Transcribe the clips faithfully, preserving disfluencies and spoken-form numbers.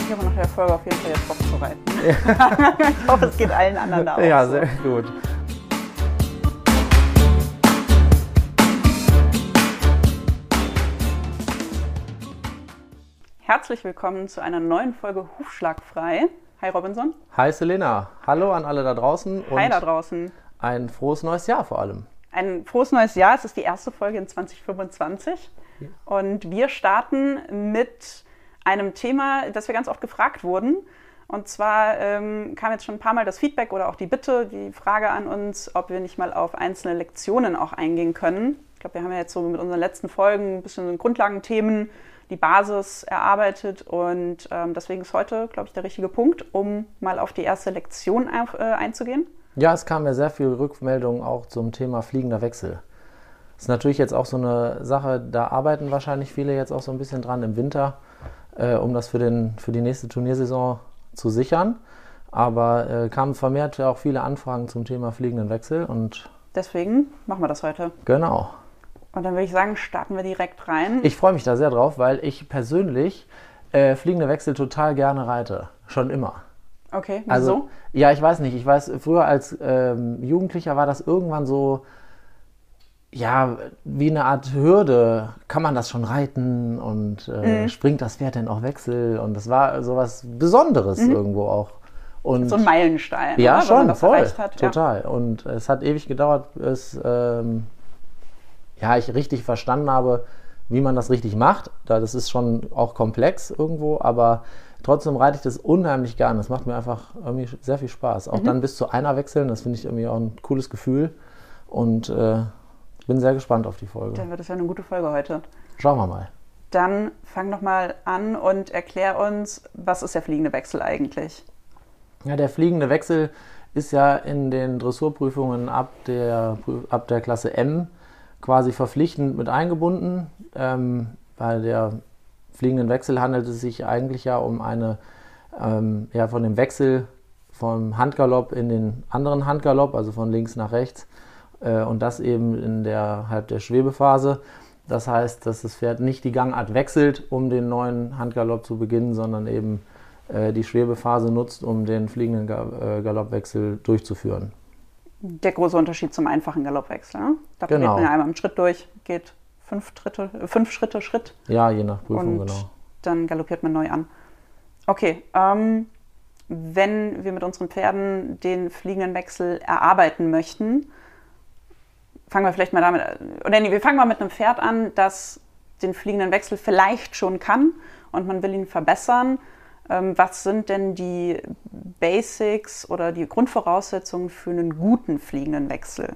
Ich habe nach der Folge auf jeden Fall jetzt Bock zu reiten. Ja. Ich hoffe, es geht allen anderen da auch Ja, so. sehr gut. Herzlich willkommen zu einer neuen Folge Hufschlagfrei. Hi Robinson. Hi Selena. Hallo an alle da draußen. Und Hi da draußen. ein frohes neues Jahr vor allem. Ein frohes neues Jahr. Es ist die erste Folge in zwanzig fünfundzwanzig. Ja. Und wir starten mit einem Thema, das wir ganz oft gefragt wurden. Und zwar ähm, kam jetzt schon ein paar Mal das Feedback oder auch die Bitte, die Frage an uns, ob wir nicht mal auf einzelne Lektionen auch eingehen können. Ich glaube, wir haben ja jetzt so mit unseren letzten Folgen ein bisschen Grundlagenthemen, die Basis erarbeitet und ähm, deswegen ist heute, glaube ich, der richtige Punkt, um mal auf die erste Lektion auf, äh, einzugehen. Ja, es kam ja sehr viel Rückmeldungen auch zum Thema fliegender Wechsel. Das ist natürlich jetzt auch so eine Sache, da arbeiten wahrscheinlich viele jetzt auch so ein bisschen dran im Winter, äh, um das für, den, für die nächste Turniersaison zu sichern. Aber äh, kamen vermehrt auch viele Anfragen zum Thema fliegenden Wechsel und deswegen machen wir das heute. Genau. Und dann würde ich sagen, starten wir direkt rein. Ich freue mich da sehr drauf, weil ich persönlich äh, fliegende Wechsel total gerne reite. Schon immer. Okay, wieso? Also, ja, ich weiß nicht. Ich weiß, früher als ähm, Jugendlicher war das irgendwann so, ja, wie eine Art Hürde. Kann man das schon reiten und äh, mhm. springt das Pferd denn auch Wechsel? Und das war so was Besonderes mhm. irgendwo auch. Und so ein Meilenstein, ja, oder? schon, man das voll, erreicht hat. total. Ja. Und es hat ewig gedauert, bis ähm, ja, ich richtig verstanden habe, wie man das richtig macht. Das ist schon auch komplex irgendwo, aber trotzdem reite ich das unheimlich gern. Das macht mir einfach irgendwie sehr viel Spaß. Auch mhm. dann bis zu einer wechseln, das finde ich irgendwie auch ein cooles Gefühl. Und äh, bin sehr gespannt auf die Folge. Dann wird es ja eine gute Folge heute. Schauen wir mal. Dann fang doch mal an und erklär uns, was ist der fliegende Wechsel eigentlich? Ja, der fliegende Wechsel ist ja in den Dressurprüfungen ab der, ab der Klasse M quasi verpflichtend mit eingebunden. Ähm, bei der fliegenden Wechsel handelt es sich eigentlich ja um eine, ähm, ja, von dem Wechsel vom Handgalopp in den anderen Handgalopp, also von links nach rechts, äh, und das eben in der halb der Schwebephase. Das heißt, dass das Pferd nicht die Gangart wechselt, um den neuen Handgalopp zu beginnen, sondern eben äh, die Schwebephase nutzt, um den fliegenden Ga- äh, Galoppwechsel durchzuführen. Der große Unterschied zum einfachen Galoppwechsel. Ne? Da genau. geht man ja einmal im Schritt durch, geht fünf, Tritte, fünf Schritte, Schritt. Ja, je nach Prüfung, und genau. Dann galoppiert man neu an. Okay, ähm, wenn wir mit unseren Pferden den fliegenden Wechsel erarbeiten möchten, fangen wir vielleicht mal damit an. Oder nee, wir fangen mal mit einem Pferd an, das den fliegenden Wechsel vielleicht schon kann und man will ihn verbessern. Was sind denn die Basics oder die Grundvoraussetzungen für einen guten fliegenden Wechsel?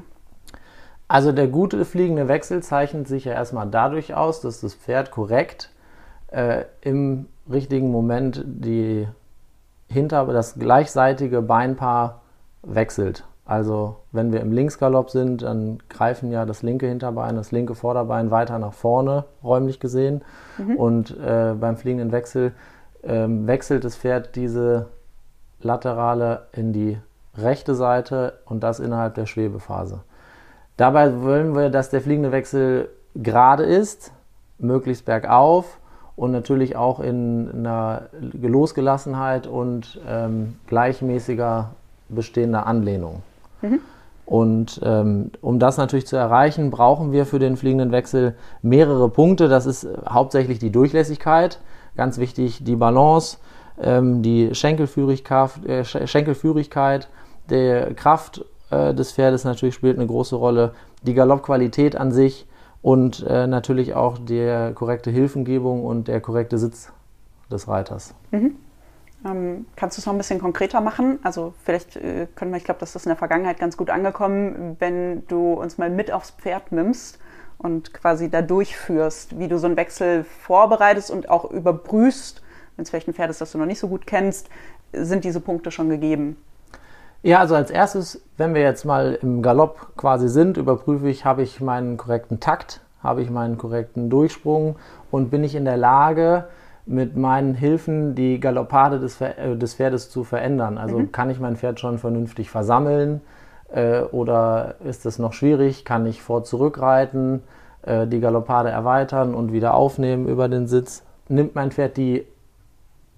Also der gute fliegende Wechsel zeichnet sich ja erstmal dadurch aus, dass das Pferd korrekt äh, im richtigen Moment die hinter das gleichseitige Beinpaar wechselt. Also wenn wir im Linksgalopp sind, dann greifen ja das linke Hinterbein, das linke Vorderbein weiter nach vorne, räumlich gesehen. Mhm. Und äh, beim fliegenden Wechsel Ähm, wechselt das Pferd diese Laterale in die rechte Seite und das innerhalb der Schwebephase. Dabei wollen wir, dass der fliegende Wechsel gerade ist, möglichst bergauf und natürlich auch in einer Losgelassenheit und ähm, gleichmäßiger bestehender Anlehnung. Mhm. Und ähm, um das natürlich zu erreichen, brauchen wir für den fliegenden Wechsel mehrere Punkte. Das ist hauptsächlich die Durchlässigkeit. Ganz wichtig die Balance, ähm, die Schenkelführigkeit, äh, Schenkelführigkeit, die Kraft äh, des Pferdes natürlich spielt eine große Rolle, die Galoppqualität an sich und äh, natürlich auch die korrekte Hilfengebung und der korrekte Sitz des Reiters. Mhm. Ähm, kannst du es noch ein bisschen konkreter machen? Also vielleicht äh, können wir, ich glaube, das ist in der Vergangenheit ganz gut angekommen, wenn du uns mal mit aufs Pferd nimmst und quasi da durchführst, wie du so einen Wechsel vorbereitest und auch überprüfst, wenn es vielleicht ein Pferd ist, das du noch nicht so gut kennst, sind diese Punkte schon gegeben? Ja, also als erstes, wenn wir jetzt mal im Galopp quasi sind, überprüfe ich, habe ich meinen korrekten Takt, habe ich meinen korrekten Durchsprung und bin ich in der Lage, mit meinen Hilfen die Galoppade des, äh, des Pferdes zu verändern. Also mhm. kann ich mein Pferd schon vernünftig versammeln, Äh, oder ist es noch schwierig? Kann ich vor zurückreiten, äh, die Galoppade erweitern und wieder aufnehmen über den Sitz? Nimmt mein Pferd die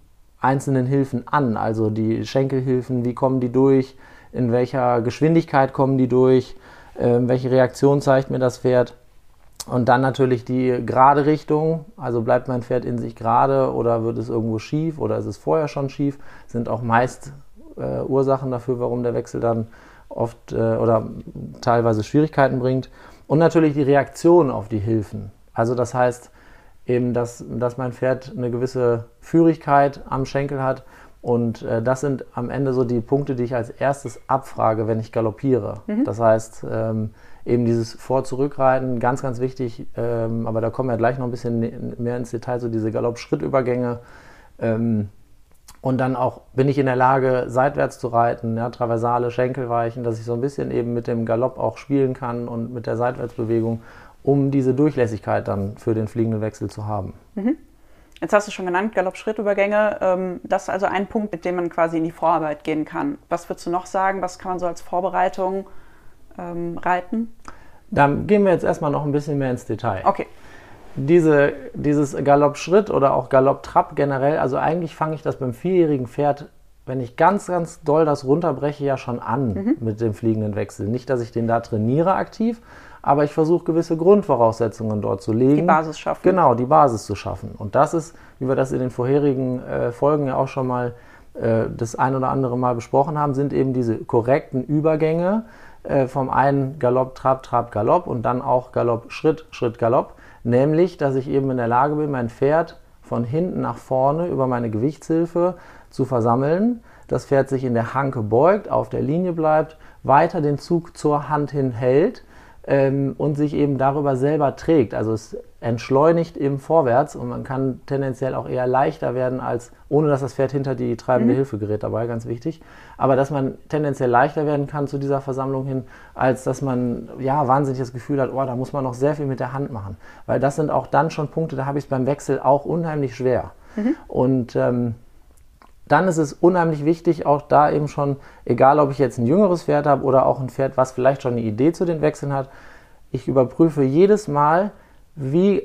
einzelnen Hilfen an, also die Schenkelhilfen, wie kommen die durch, in welcher Geschwindigkeit kommen die durch, äh, welche Reaktion zeigt mir das Pferd. Und dann natürlich die gerade Richtung, also bleibt mein Pferd in sich gerade oder wird es irgendwo schief oder ist es vorher schon schief, sind auch meist äh, Ursachen dafür, warum der Wechsel dann oft äh, oder teilweise Schwierigkeiten bringt. Und natürlich die Reaktion auf die Hilfen. Also das heißt eben, dass, dass mein Pferd eine gewisse Führigkeit am Schenkel hat. Und äh, das sind am Ende so die Punkte, die ich als erstes abfrage, wenn ich galoppiere. Mhm. Das heißt, ähm, eben dieses Vor-Zurück-Reiten, ganz, ganz wichtig, ähm, aber da kommen wir gleich noch ein bisschen mehr ins Detail, so diese Galopp-Schrittübergänge. Ähm, und dann auch, bin ich in der Lage, seitwärts zu reiten, ja, Traversale, Schenkelweichen, dass ich so ein bisschen eben mit dem Galopp auch spielen kann und mit der Seitwärtsbewegung, um diese Durchlässigkeit dann für den fliegenden Wechsel zu haben. Mhm. Jetzt hast du schon genannt, Galopp-Schrittübergänge. Ähm, das ist also ein Punkt, mit dem man quasi in die Vorarbeit gehen kann. Was würdest du noch sagen? Was kann man so als Vorbereitung ähm, reiten? Dann gehen wir jetzt erstmal noch ein bisschen mehr ins Detail. Okay. Diese, dieses Galopp-Schritt oder auch Galopp-Trab generell, also eigentlich fange ich das beim vierjährigen Pferd, wenn ich ganz, ganz doll das runterbreche, ja schon an mhm. mit dem fliegenden Wechsel. Nicht, dass ich den da trainiere aktiv, aber ich versuche gewisse Grundvoraussetzungen dort zu legen. Die Basis schaffen. Genau, die Basis zu schaffen. Und das ist, wie wir das in den vorherigen äh, Folgen ja auch schon mal äh, das ein oder andere Mal besprochen haben, sind eben diese korrekten Übergänge äh, vom einen Galopp, Trab, Trab, Galopp und dann auch Galopp, Schritt, Schritt, Galopp. Nämlich, dass ich eben in der Lage bin, mein Pferd von hinten nach vorne über meine Gewichtshilfe zu versammeln. Das Pferd sich in der Hanke beugt, auf der Linie bleibt, weiter den Zug zur Hand hin hält, Ähm, und sich eben darüber selber trägt. Also es entschleunigt eben vorwärts und man kann tendenziell auch eher leichter werden, als ohne dass das Pferd hinter die treibende mhm. Hilfe gerät dabei, ganz wichtig. Aber dass man tendenziell leichter werden kann zu dieser Versammlung hin, als dass man ja wahnsinnig das Gefühl hat, oh, da muss man noch sehr viel mit der Hand machen. Weil das sind auch dann schon Punkte, da habe ich es beim Wechsel auch unheimlich schwer. Mhm. Und ähm, dann ist es unheimlich wichtig, auch da eben schon, egal ob ich jetzt ein jüngeres Pferd habe oder auch ein Pferd, was vielleicht schon eine Idee zu den Wechseln hat, ich überprüfe jedes Mal, wie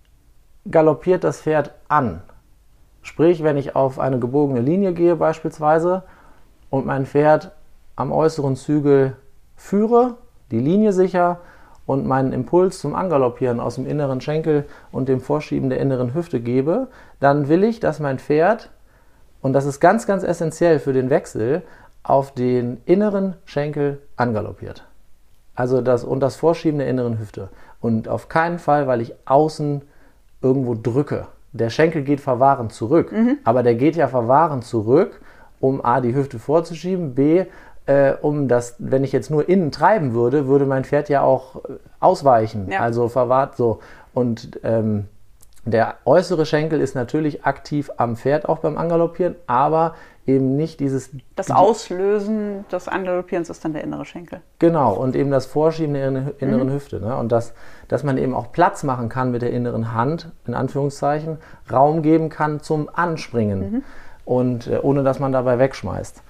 galoppiert das Pferd an. Sprich, wenn ich auf eine gebogene Linie gehe beispielsweise und mein Pferd am äußeren Zügel führe, die Linie sicher und meinen Impuls zum Angaloppieren aus dem inneren Schenkel und dem Vorschieben der inneren Hüfte gebe, dann will ich, dass mein Pferd, und das ist ganz, ganz essentiell für den Wechsel, auf den inneren Schenkel angaloppiert. Also das und das Vorschieben der inneren Hüfte. Und auf keinen Fall, weil ich außen irgendwo drücke. Der Schenkel geht verwahrend zurück, mhm. aber der geht ja verwahrend zurück, um A, die Hüfte vorzuschieben, B, äh, um das, wenn ich jetzt nur innen treiben würde, würde mein Pferd ja auch ausweichen, ja. Also verwahrt so. Und ähm, der äußere Schenkel ist natürlich aktiv am Pferd auch beim Angaloppieren, aber eben nicht dieses... Das Auslösen des Angaloppierens ist dann der innere Schenkel. Genau, und eben das Vorschieben der inneren mhm. Hüfte. Ne? Und das, dass man eben auch Platz machen kann mit der inneren Hand, in Anführungszeichen, Raum geben kann zum Anspringen, mhm. und äh, ohne dass man dabei wegschmeißt.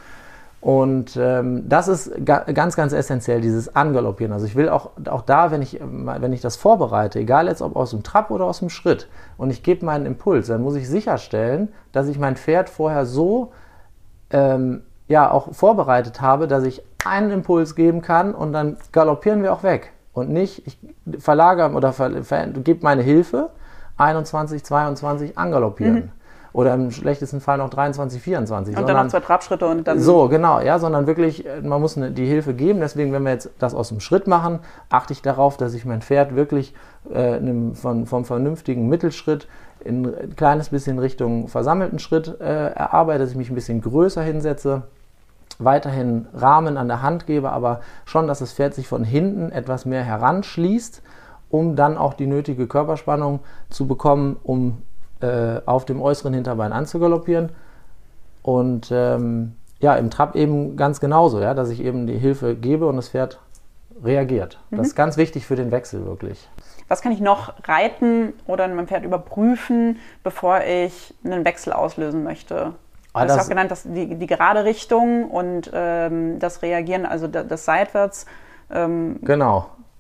Und ähm, das ist ga- ganz, ganz essentiell, dieses Angaloppieren. Also ich will auch, auch da, wenn ich, wenn ich das vorbereite, egal jetzt ob aus dem Trab oder aus dem Schritt, und ich gebe meinen Impuls, dann muss ich sicherstellen, dass ich mein Pferd vorher so ähm, ja, auch vorbereitet habe, dass ich einen Impuls geben kann und dann galoppieren wir auch weg. Und nicht, ich verlagere oder ver- ver- gebe meine Hilfe, einundzwanzig, zweiundzwanzig, angaloppieren. Mhm. Oder im schlechtesten Fall noch dreiundzwanzig, vierundzwanzig. Und dann noch zwei Trabschritte und dann... So, genau, ja, sondern wirklich, man muss eine, die Hilfe geben. Deswegen, wenn wir jetzt das aus dem Schritt machen, achte ich darauf, dass ich mein Pferd wirklich äh, einem, von, vom vernünftigen Mittelschritt in ein kleines bisschen Richtung versammelten Schritt äh, erarbeite, dass ich mich ein bisschen größer hinsetze, weiterhin Rahmen an der Hand gebe, aber schon, dass das Pferd sich von hinten etwas mehr heranschließt, um dann auch die nötige Körperspannung zu bekommen, um auf dem äußeren Hinterbein anzugaloppieren. Und ähm, ja, im Trab eben ganz genauso, ja, dass ich eben die Hilfe gebe und das Pferd reagiert. Mhm. Das ist ganz wichtig für den Wechsel wirklich. Was kann ich noch reiten oder mein Pferd überprüfen, bevor ich einen Wechsel auslösen möchte? Ah, du hast auch genannt, dass die, die gerade Richtung und ähm, das Reagieren, also das Seitwärts. Ähm, genau.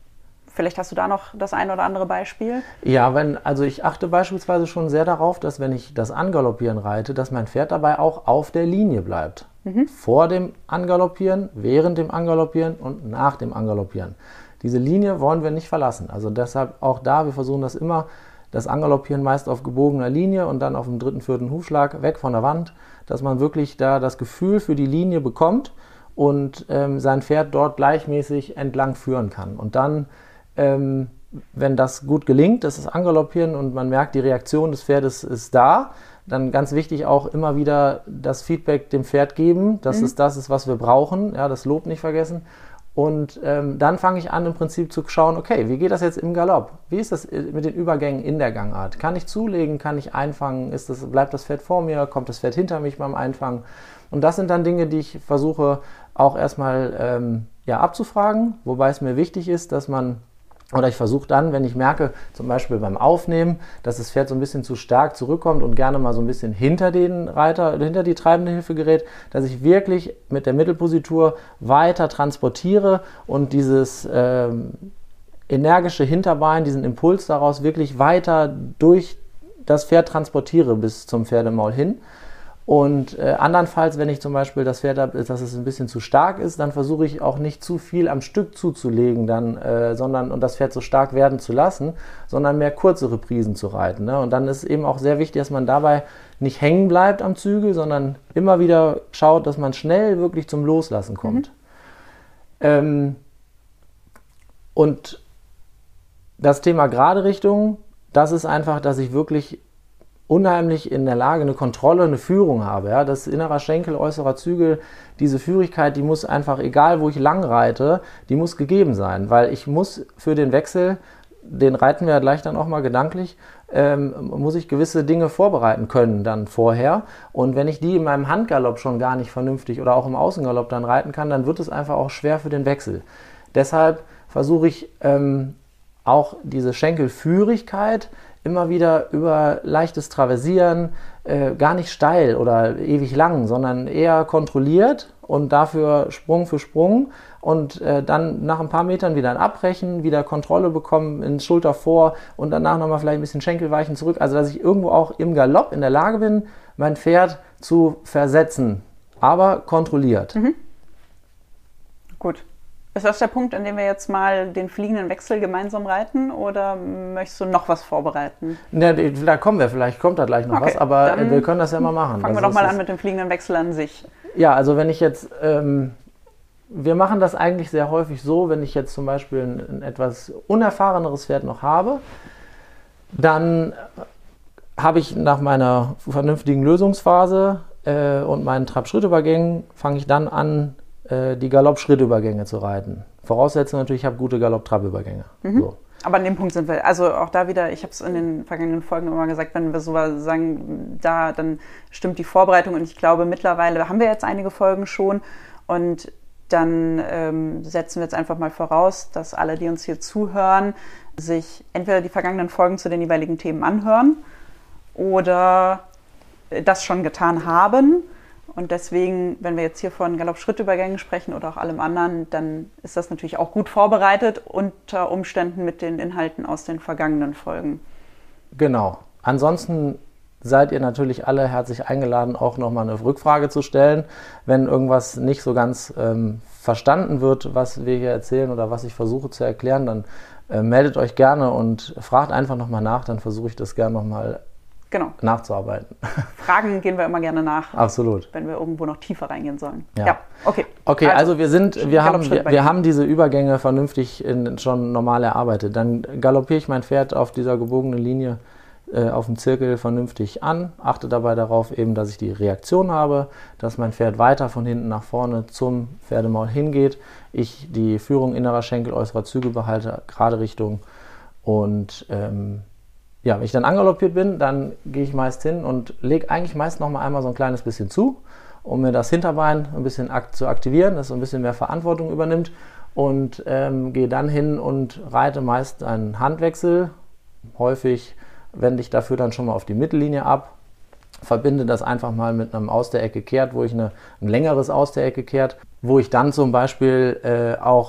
Vielleicht hast du da noch das ein oder andere Beispiel? Ja, wenn, also ich achte beispielsweise schon sehr darauf, dass wenn ich das Angaloppieren reite, dass mein Pferd dabei auch auf der Linie bleibt. Mhm. Vor dem Angaloppieren, während dem Angaloppieren und nach dem Angaloppieren. Diese Linie wollen wir nicht verlassen. Also deshalb auch da, wir versuchen das immer, das Angaloppieren meist auf gebogener Linie und dann auf dem dritten, vierten Hufschlag weg von der Wand, dass man wirklich da das Gefühl für die Linie bekommt und ähm, sein Pferd dort gleichmäßig entlang führen kann. Und dann, ähm, wenn das gut gelingt, das ist Angaloppieren und man merkt, die Reaktion des Pferdes ist da, dann ganz wichtig auch immer wieder das Feedback dem Pferd geben, dass mhm. es das ist, was wir brauchen, ja, das Lob nicht vergessen. Und ähm, dann fange ich an, im Prinzip zu schauen, okay, wie geht das jetzt im Galopp? Wie ist das mit den Übergängen in der Gangart? Kann ich zulegen? Kann ich einfangen? Ist das, bleibt das Pferd vor mir? Kommt das Pferd hinter mich beim Einfangen? Und das sind dann Dinge, die ich versuche auch erstmal ähm, ja, abzufragen, wobei es mir wichtig ist, dass man, oder ich versuche dann, wenn ich merke, zum Beispiel beim Aufnehmen, dass das Pferd so ein bisschen zu stark zurückkommt und gerne mal so ein bisschen hinter den Reiter, hinter die treibende Hilfe gerät, dass ich wirklich mit der Mittelpositur weiter transportiere und dieses ähm, energische Hinterbein, diesen Impuls daraus wirklich weiter durch das Pferd transportiere bis zum Pferdemaul hin. Und äh, andernfalls, wenn ich zum Beispiel das Pferd habe, dass es ein bisschen zu stark ist, dann versuche ich auch nicht zu viel am Stück zuzulegen, dann, äh, sondern und das Pferd so stark werden zu lassen, sondern mehr kurze Reprisen zu reiten. Ne? Und dann ist eben auch sehr wichtig, dass man dabei nicht hängen bleibt am Zügel, sondern immer wieder schaut, dass man schnell wirklich zum Loslassen kommt. Mhm. Ähm, und das Thema gerade Richtung, das ist einfach, dass ich wirklich unheimlich in der Lage, eine Kontrolle, eine Führung habe. Ja? Das innerer Schenkel, äußerer Zügel, diese Führigkeit, die muss einfach, egal wo ich lang reite, die muss gegeben sein, weil ich muss für den Wechsel, den reiten wir ja gleich dann auch mal gedanklich, ähm, muss ich gewisse Dinge vorbereiten können dann vorher. Und wenn ich die in meinem Handgalopp schon gar nicht vernünftig oder auch im Außengalopp dann reiten kann, dann wird es einfach auch schwer für den Wechsel. Deshalb versuche ich ähm, auch diese Schenkelführigkeit immer wieder über leichtes Traversieren, äh, gar nicht steil oder ewig lang, sondern eher kontrolliert und dafür Sprung für Sprung und äh, dann nach ein paar Metern wieder ein Abbrechen, wieder Kontrolle bekommen, ins Schulter vor und danach nochmal vielleicht ein bisschen Schenkelweichen zurück. Also dass ich irgendwo auch im Galopp in der Lage bin, mein Pferd zu versetzen, aber kontrolliert. Mhm. Gut. Ist das der Punkt, an dem wir jetzt mal den fliegenden Wechsel gemeinsam reiten oder möchtest du noch was vorbereiten? Ja, da kommen wir, vielleicht kommt da gleich noch okay, was, aber wir können das ja mal machen. Fangen wir doch mal an mit dem fliegenden Wechsel an sich. Ja, also wenn ich jetzt, ähm, wir machen das eigentlich sehr häufig so, wenn ich jetzt zum Beispiel ein, ein etwas unerfahreneres Pferd noch habe, dann habe ich nach meiner vernünftigen Lösungsphase äh, und meinen Trab-Schrittübergängen, fange ich dann an, die Galopp-Schrittübergänge zu reiten. Voraussetzung natürlich, ich habe gute Galopp-Trab-Übergänge. Mhm. So. Aber an dem Punkt sind wir, also auch da wieder, ich habe es in den vergangenen Folgen immer gesagt, wenn wir so sagen, da dann stimmt die Vorbereitung und ich glaube mittlerweile haben wir jetzt einige Folgen schon und dann ähm, setzen wir jetzt einfach mal voraus, dass alle, die uns hier zuhören, sich entweder die vergangenen Folgen zu den jeweiligen Themen anhören oder das schon getan haben. Und deswegen, wenn wir jetzt hier von Galopp-Schrittübergängen sprechen oder auch allem anderen, dann ist das natürlich auch gut vorbereitet unter Umständen mit den Inhalten aus den vergangenen Folgen. Genau. Ansonsten seid ihr natürlich alle herzlich eingeladen, auch nochmal eine Rückfrage zu stellen, wenn irgendwas nicht so ganz ähm, verstanden wird, was wir hier erzählen oder was ich versuche zu erklären, dann äh, meldet euch gerne und fragt einfach nochmal nach, dann versuche ich das gerne nochmal Genau. nachzuarbeiten. Fragen gehen wir immer gerne nach. Absolut. Wenn wir irgendwo noch tiefer reingehen sollen. Ja, ja. Okay. Okay, also, also wir sind, wir haben, wir, wir haben diese Übergänge vernünftig in, schon normal erarbeitet. Dann galoppiere ich mein Pferd auf dieser gebogenen Linie äh, auf dem Zirkel vernünftig an, achte dabei darauf eben, dass ich die Reaktion habe, dass mein Pferd weiter von hinten nach vorne zum Pferdemaul hingeht, ich die Führung innerer Schenkel, äußerer Zügel behalte, gerade Richtung und ähm, ja, wenn ich dann angaloppiert bin, dann gehe ich meist hin und lege eigentlich meist noch mal einmal so ein kleines bisschen zu, um mir das Hinterbein ein bisschen akt- zu aktivieren, dass es ein bisschen mehr Verantwortung übernimmt und ähm, gehe dann hin und reite meist einen Handwechsel. Häufig wende ich dafür dann schon mal auf die Mittellinie ab, verbinde das einfach mal mit einem Aus der Ecke kehrt, wo ich eine, ein längeres Aus der Ecke kehrt, wo ich dann zum Beispiel äh, auch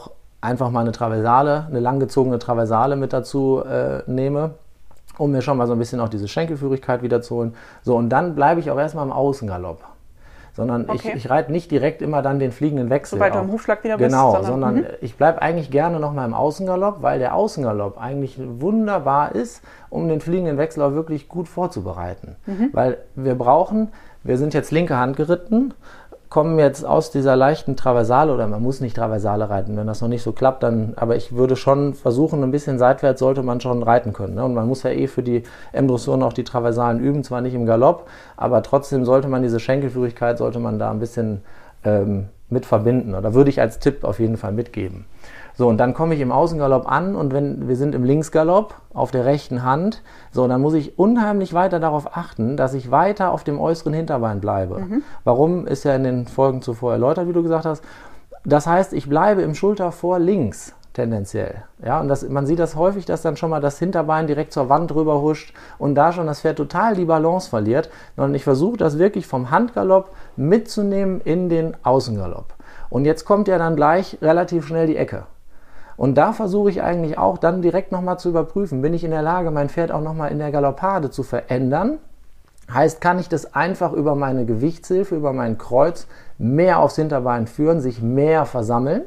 einfach mal eine Traversale, eine langgezogene Traversale mit dazu äh, nehme, um mir schon mal so ein bisschen auch diese Schenkelführigkeit wiederzuholen. So, und dann bleibe ich auch erstmal im Außengalopp. Sondern okay. ich, ich reite nicht direkt immer dann den fliegenden Wechsel. Sobald du im Hufschlag wieder bist. Genau, sondern, sondern mhm. ich bleibe eigentlich gerne nochmal im Außengalopp, weil der Außengalopp eigentlich wunderbar ist, um den fliegenden Wechsel auch wirklich gut vorzubereiten. Mhm. Weil wir brauchen, wir sind jetzt linke Hand geritten, kommen jetzt aus dieser leichten Traversale, oder man muss nicht Traversale reiten, wenn das noch nicht so klappt, dann, aber ich würde schon versuchen, ein bisschen seitwärts sollte man schon reiten können. Ne? Und man muss ja eh für die M-Dressuren auch die Traversalen üben, zwar nicht im Galopp, aber trotzdem sollte man diese Schenkelführigkeit, sollte man da ein bisschen ähm, mit verbinden. Oder würde ich als Tipp auf jeden Fall mitgeben. So, und dann komme ich im Außengalopp an und wenn wir sind im Linksgalopp auf der rechten Hand, so, dann muss ich unheimlich weiter darauf achten, dass ich weiter auf dem äußeren Hinterbein bleibe. Mhm. Warum, ist ja in den Folgen zuvor erläutert, wie du gesagt hast. Das heißt, ich bleibe im Schultervor links tendenziell. Ja, und das, man sieht das häufig, dass dann schon mal das Hinterbein direkt zur Wand rüber huscht und da schon das Pferd total die Balance verliert. Sondern ich versuche das wirklich vom Handgalopp mitzunehmen in den Außengalopp. Und jetzt kommt ja dann gleich relativ schnell die Ecke. Und da versuche ich eigentlich auch dann direkt nochmal zu überprüfen, bin ich in der Lage, mein Pferd auch nochmal in der Galoppade zu verändern? Heißt, kann ich das einfach über meine Gewichtshilfe, über mein Kreuz mehr aufs Hinterbein führen, sich mehr versammeln?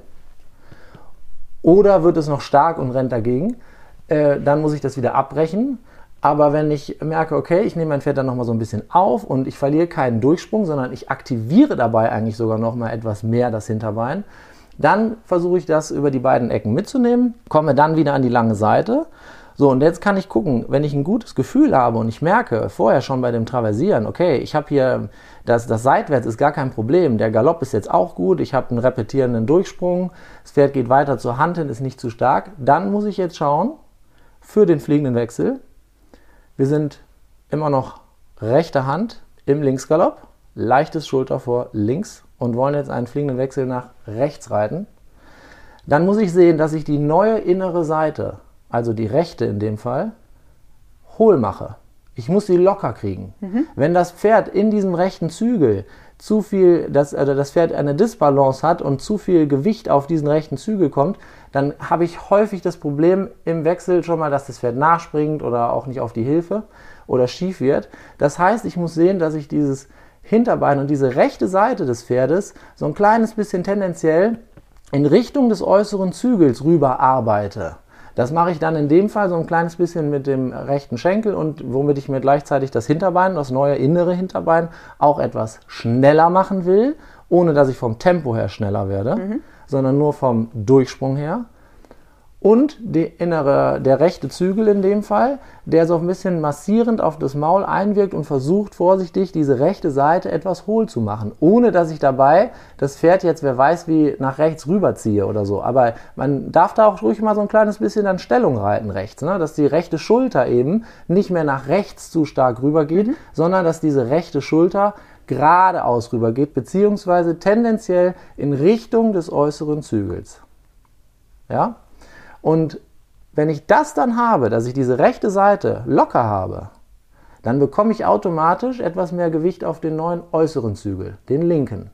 Oder wird es noch stark und rennt dagegen? Äh, dann muss ich das wieder abbrechen. Aber wenn ich merke, okay, ich nehme mein Pferd dann nochmal so ein bisschen auf und ich verliere keinen Durchsprung, sondern ich aktiviere dabei eigentlich sogar nochmal etwas mehr das Hinterbein, dann versuche ich das über die beiden Ecken mitzunehmen, komme dann wieder an die lange Seite. So, und jetzt kann ich gucken, wenn ich ein gutes Gefühl habe und ich merke vorher schon bei dem Traversieren, okay, ich habe hier, das, das Seitwärts ist gar kein Problem, der Galopp ist jetzt auch gut, ich habe einen repetierenden Durchsprung, das Pferd geht weiter zur Hand hin, ist nicht zu stark, dann muss ich jetzt schauen, für den fliegenden Wechsel, wir sind immer noch rechte Hand im Linksgalopp, leichtes Schulter vor links und wollen jetzt einen fliegenden Wechsel nach rechts reiten, dann muss ich sehen, dass ich die neue innere Seite, also die rechte in dem Fall, hohl mache. Ich muss sie locker kriegen. Mhm. Wenn das Pferd in diesem rechten Zügel zu viel, das, also das Pferd eine Disbalance hat und zu viel Gewicht auf diesen rechten Zügel kommt, dann habe ich häufig das Problem im Wechsel schon mal, dass das Pferd nachspringt oder auch nicht auf die Hilfe oder schief wird. Das heißt, ich muss sehen, dass ich dieses Hinterbein und diese rechte Seite des Pferdes so ein kleines bisschen tendenziell in Richtung des äußeren Zügels rüber arbeite. Das mache ich dann in dem Fall so ein kleines bisschen mit dem rechten Schenkel und womit ich mir gleichzeitig das Hinterbein, das neue innere Hinterbein, auch etwas schneller machen will, ohne dass ich vom Tempo her schneller werde, mhm. sondern nur vom Durchsprung her. Und die innere, der rechte Zügel in dem Fall, der so ein bisschen massierend auf das Maul einwirkt und versucht vorsichtig diese rechte Seite etwas hohl zu machen, ohne dass ich dabei das Pferd jetzt, wer weiß wie, nach rechts rüberziehe oder so. Aber man darf da auch ruhig mal so ein kleines bisschen an Stellung reiten rechts, ne? Dass die rechte Schulter eben nicht mehr nach rechts zu stark rübergeht, mhm. sondern dass diese rechte Schulter geradeaus rübergeht, beziehungsweise tendenziell in Richtung des äußeren Zügels. Ja? Und wenn ich das dann habe, dass ich diese rechte Seite locker habe, dann bekomme ich automatisch etwas mehr Gewicht auf den neuen äußeren Zügel, den linken.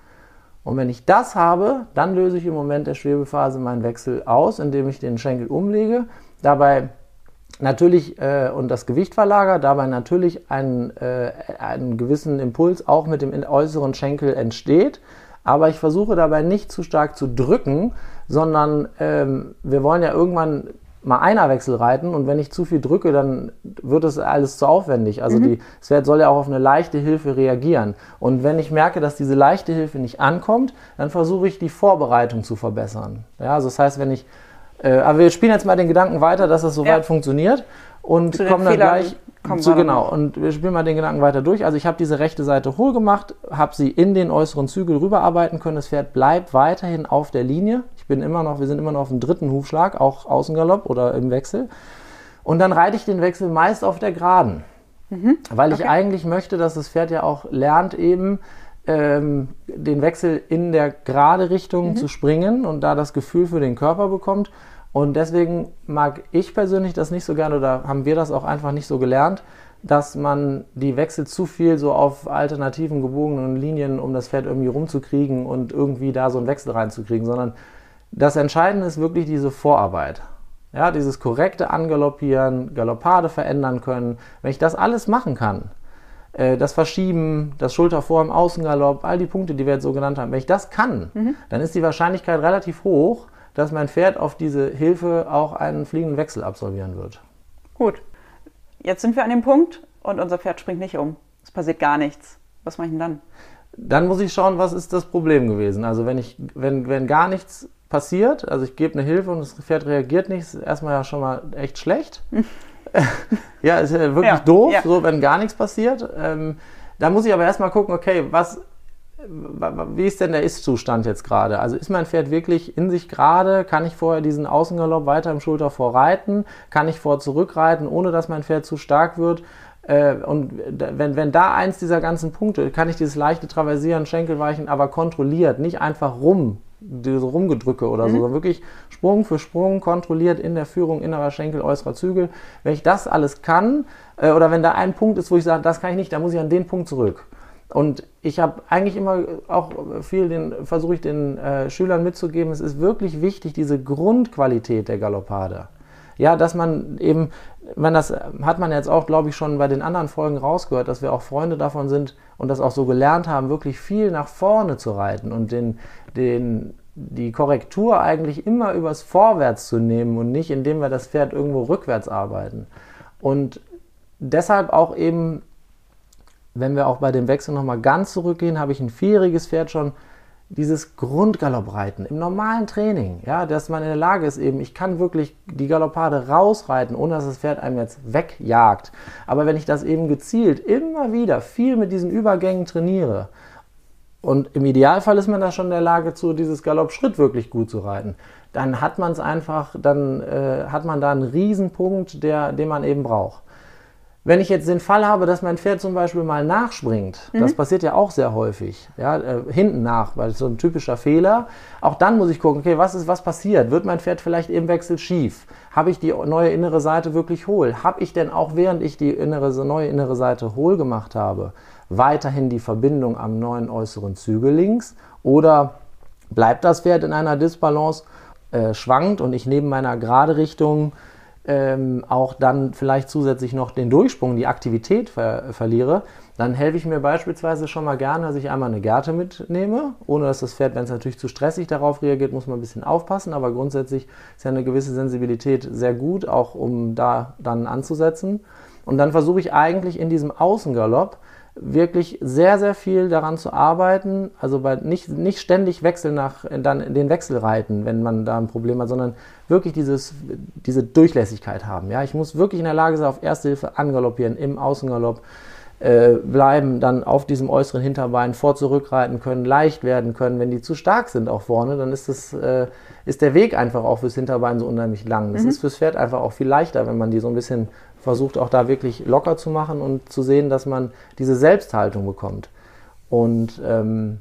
Und wenn ich das habe, dann löse ich im Moment der Schwebephase meinen Wechsel aus, indem ich den Schenkel umlege, dabei natürlich äh, und das Gewicht verlagere, dabei natürlich einen, äh, einen gewissen Impuls auch mit dem äußeren Schenkel entsteht. Aber ich versuche dabei nicht zu stark zu drücken, sondern ähm, wir wollen ja irgendwann mal Einerwechsel reiten und wenn ich zu viel drücke, dann wird es alles zu aufwendig. Also mhm. die, das Pferd soll ja auch auf eine leichte Hilfe reagieren. Und wenn ich merke, dass diese leichte Hilfe nicht ankommt, dann versuche ich die Vorbereitung zu verbessern. Ja, also das heißt, wenn ich, äh, aber wir spielen jetzt mal den Gedanken weiter, dass das soweit ja. funktioniert und zu kommen dann gleich zu, genau, und wir spielen mal den Gedanken weiter durch. Also ich habe diese rechte Seite hohl gemacht, habe sie in den äußeren Zügel rüberarbeiten können. Das Pferd bleibt weiterhin auf der Linie. Ich bin immer noch, wir sind immer noch auf dem dritten Hufschlag, auch Außengalopp oder im Wechsel. Und dann reite ich den Wechsel meist auf der Geraden. Mhm. Weil ich okay. eigentlich möchte, dass das Pferd ja auch lernt, eben ähm, den Wechsel in der gerade Richtung mhm. zu springen und da das Gefühl für den Körper bekommt. Und deswegen mag ich persönlich das nicht so gerne oder haben wir das auch einfach nicht so gelernt, dass man die Wechsel zu viel so auf alternativen gebogenen Linien, um das Pferd irgendwie rumzukriegen und irgendwie da so einen Wechsel reinzukriegen, sondern Das Entscheidende ist wirklich diese Vorarbeit. Ja, dieses korrekte Angaloppieren, Galoppade verändern können. Wenn ich das alles machen kann, äh, das Verschieben, das Schulter vor im Außengalopp, all die Punkte, die wir jetzt so genannt haben, wenn ich das kann, mhm. dann ist die Wahrscheinlichkeit relativ hoch, dass mein Pferd auf diese Hilfe auch einen fliegenden Wechsel absolvieren wird. Gut, jetzt sind wir an dem Punkt und unser Pferd springt nicht um. Es passiert gar nichts. Was mache ich denn dann? Dann muss ich schauen, was ist das Problem gewesen. Also wenn ich, wenn, wenn gar nichts passiert, also ich gebe eine Hilfe und das Pferd reagiert nicht, ist erstmal ja schon mal echt schlecht. Ja, ist ja wirklich ja, doof, ja. so wenn gar nichts passiert. Ähm, da muss ich aber erstmal gucken, okay, was, wie ist denn der Ist-Zustand jetzt gerade? Also ist mein Pferd wirklich in sich gerade? Kann ich vorher diesen Außengalopp weiter im Schulter vorreiten? Kann ich vor zurückreiten, ohne dass mein Pferd zu stark wird? Äh, und wenn, wenn da eins dieser ganzen Punkte, kann ich dieses leichte Traversieren, Schenkelweichen, aber kontrolliert, nicht einfach rum, diese Rumgedrücke oder mhm. so, sondern wirklich Sprung für Sprung kontrolliert in der Führung innerer Schenkel, äußerer Zügel. Wenn ich das alles kann, äh, oder wenn da ein Punkt ist, wo ich sage, das kann ich nicht, dann muss ich an den Punkt zurück. Und ich habe eigentlich immer auch viel, den versuche ich den äh, Schülern mitzugeben, es ist wirklich wichtig, diese Grundqualität der Galoppade. Ja, dass man eben, wenn das hat man jetzt auch, glaube ich, schon bei den anderen Folgen rausgehört, dass wir auch Freunde davon sind und das auch so gelernt haben, wirklich viel nach vorne zu reiten und den, den, die Korrektur eigentlich immer übers Vorwärts zu nehmen und nicht, indem wir das Pferd irgendwo rückwärts arbeiten. Und deshalb auch eben, wenn wir auch bei dem Wechsel nochmal ganz zurückgehen, habe ich ein vierjähriges Pferd schon dieses Grundgaloppreiten im normalen Training, ja, dass man in der Lage ist eben, ich kann wirklich die Galoppade rausreiten, ohne dass das Pferd einem jetzt wegjagt. Aber wenn ich das eben gezielt immer wieder viel mit diesen Übergängen trainiere und im Idealfall ist man da schon in der Lage zu, dieses Galoppschritt wirklich gut zu reiten, dann hat man es einfach, dann äh, hat man da einen Riesenpunkt, der, den man eben braucht. Wenn ich jetzt den Fall habe, dass mein Pferd zum Beispiel mal nachspringt, mhm. das passiert ja auch sehr häufig, ja, äh, hinten nach, weil es so ein typischer Fehler, auch dann muss ich gucken, okay, was ist, was passiert? Wird mein Pferd vielleicht im Wechsel schief? Habe ich die neue innere Seite wirklich hohl? Habe ich denn auch, während ich die innere, neue innere Seite hohl gemacht habe, weiterhin die Verbindung am neuen äußeren Zügel links? Oder bleibt das Pferd in einer Disbalance, äh, schwankt und ich neben meiner gerade Richtung Ähm, auch dann vielleicht zusätzlich noch den Durchsprung, die Aktivität ver- verliere, dann helfe ich mir beispielsweise schon mal gerne, dass ich einmal eine Gerte mitnehme, ohne dass das Pferd, wenn es natürlich zu stressig darauf reagiert, muss man ein bisschen aufpassen, aber grundsätzlich ist ja eine gewisse Sensibilität sehr gut, auch um da dann anzusetzen. Und dann versuche ich eigentlich in diesem Außengalopp wirklich sehr, sehr viel daran zu arbeiten, also bei nicht, nicht ständig Wechsel nach, dann den Wechsel reiten, wenn man da ein Problem hat, sondern wirklich dieses, diese Durchlässigkeit haben. Ja? Ich muss wirklich in der Lage sein, auf Erste Hilfe angaloppieren, im Außengalopp äh, bleiben, dann auf diesem äußeren Hinterbein vor zurückreiten können, leicht werden können. Wenn die zu stark sind auch vorne, dann ist, das, äh, ist der Weg einfach auch fürs Hinterbein so unheimlich lang. Das mhm. ist fürs Pferd einfach auch viel leichter, wenn man die so ein bisschen versucht auch da wirklich locker zu machen und zu sehen, dass man diese Selbsthaltung bekommt. Und ähm,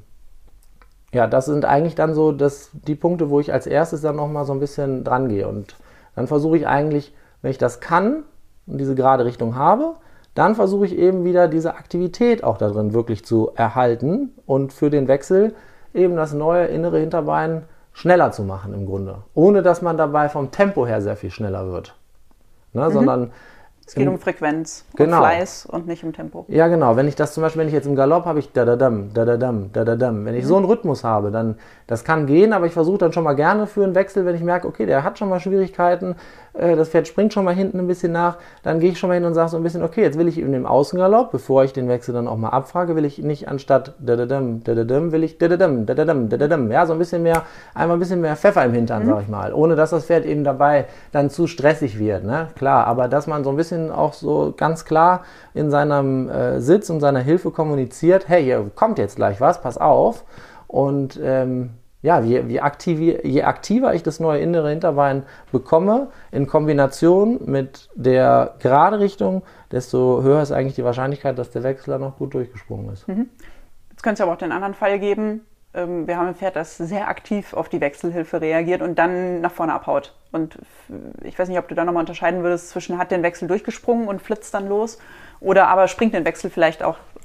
ja, das sind eigentlich dann so das, die Punkte, wo ich als erstes dann nochmal so ein bisschen dran gehe. Und dann versuche ich eigentlich, wenn ich das kann und diese gerade Richtung habe, dann versuche ich eben wieder diese Aktivität auch da drin wirklich zu erhalten und für den Wechsel eben das neue innere Hinterbein schneller zu machen im Grunde. Ohne dass man dabei vom Tempo her sehr viel schneller wird. Ne, mhm. Sondern es geht um Frequenz genau. und Fleiß und nicht um Tempo. Ja, genau. Wenn ich das zum Beispiel, wenn ich jetzt im Galopp habe, ich da-da-dam, da-da-dam, da-da-dam. Wenn ich mhm. so einen Rhythmus habe, dann, das kann gehen, aber ich versuche dann schon mal gerne für einen Wechsel, wenn ich merke, okay, der hat schon mal Schwierigkeiten, äh, das Pferd springt schon mal hinten ein bisschen nach, dann gehe ich schon mal hin und sage so ein bisschen, okay, jetzt will ich in dem Außengalopp, bevor ich den Wechsel dann auch mal abfrage, will ich nicht anstatt da-da-dam, da-da-dam, will ich da-da-dam, da-da-dam, da-da-dam. Ja, so ein bisschen mehr, einmal ein bisschen mehr Pfeffer im Hintern, mhm. sag ich mal. Ohne, dass das Pferd eben dabei dann zu stressig wird, ne? Klar, aber dass man so ein bisschen auch so ganz klar in seinem äh, Sitz und seiner Hilfe kommuniziert, hey, hier kommt jetzt gleich was, pass auf. Und ähm, ja, je, je, aktiv, je aktiver ich das neue innere Hinterbein bekomme, in Kombination mit der gerade Richtung, desto höher ist eigentlich die Wahrscheinlichkeit, dass der Wechsler noch gut durchgesprungen ist. Mhm. Jetzt könnte es aber auch den anderen Fall geben, ähm, wir haben ein Pferd, das sehr aktiv auf die Wechselhilfe reagiert und dann nach vorne abhaut. Und ich weiß nicht, ob du da nochmal unterscheiden würdest zwischen hat den Wechsel durchgesprungen und flitzt dann los oder aber springt den Wechsel vielleicht auch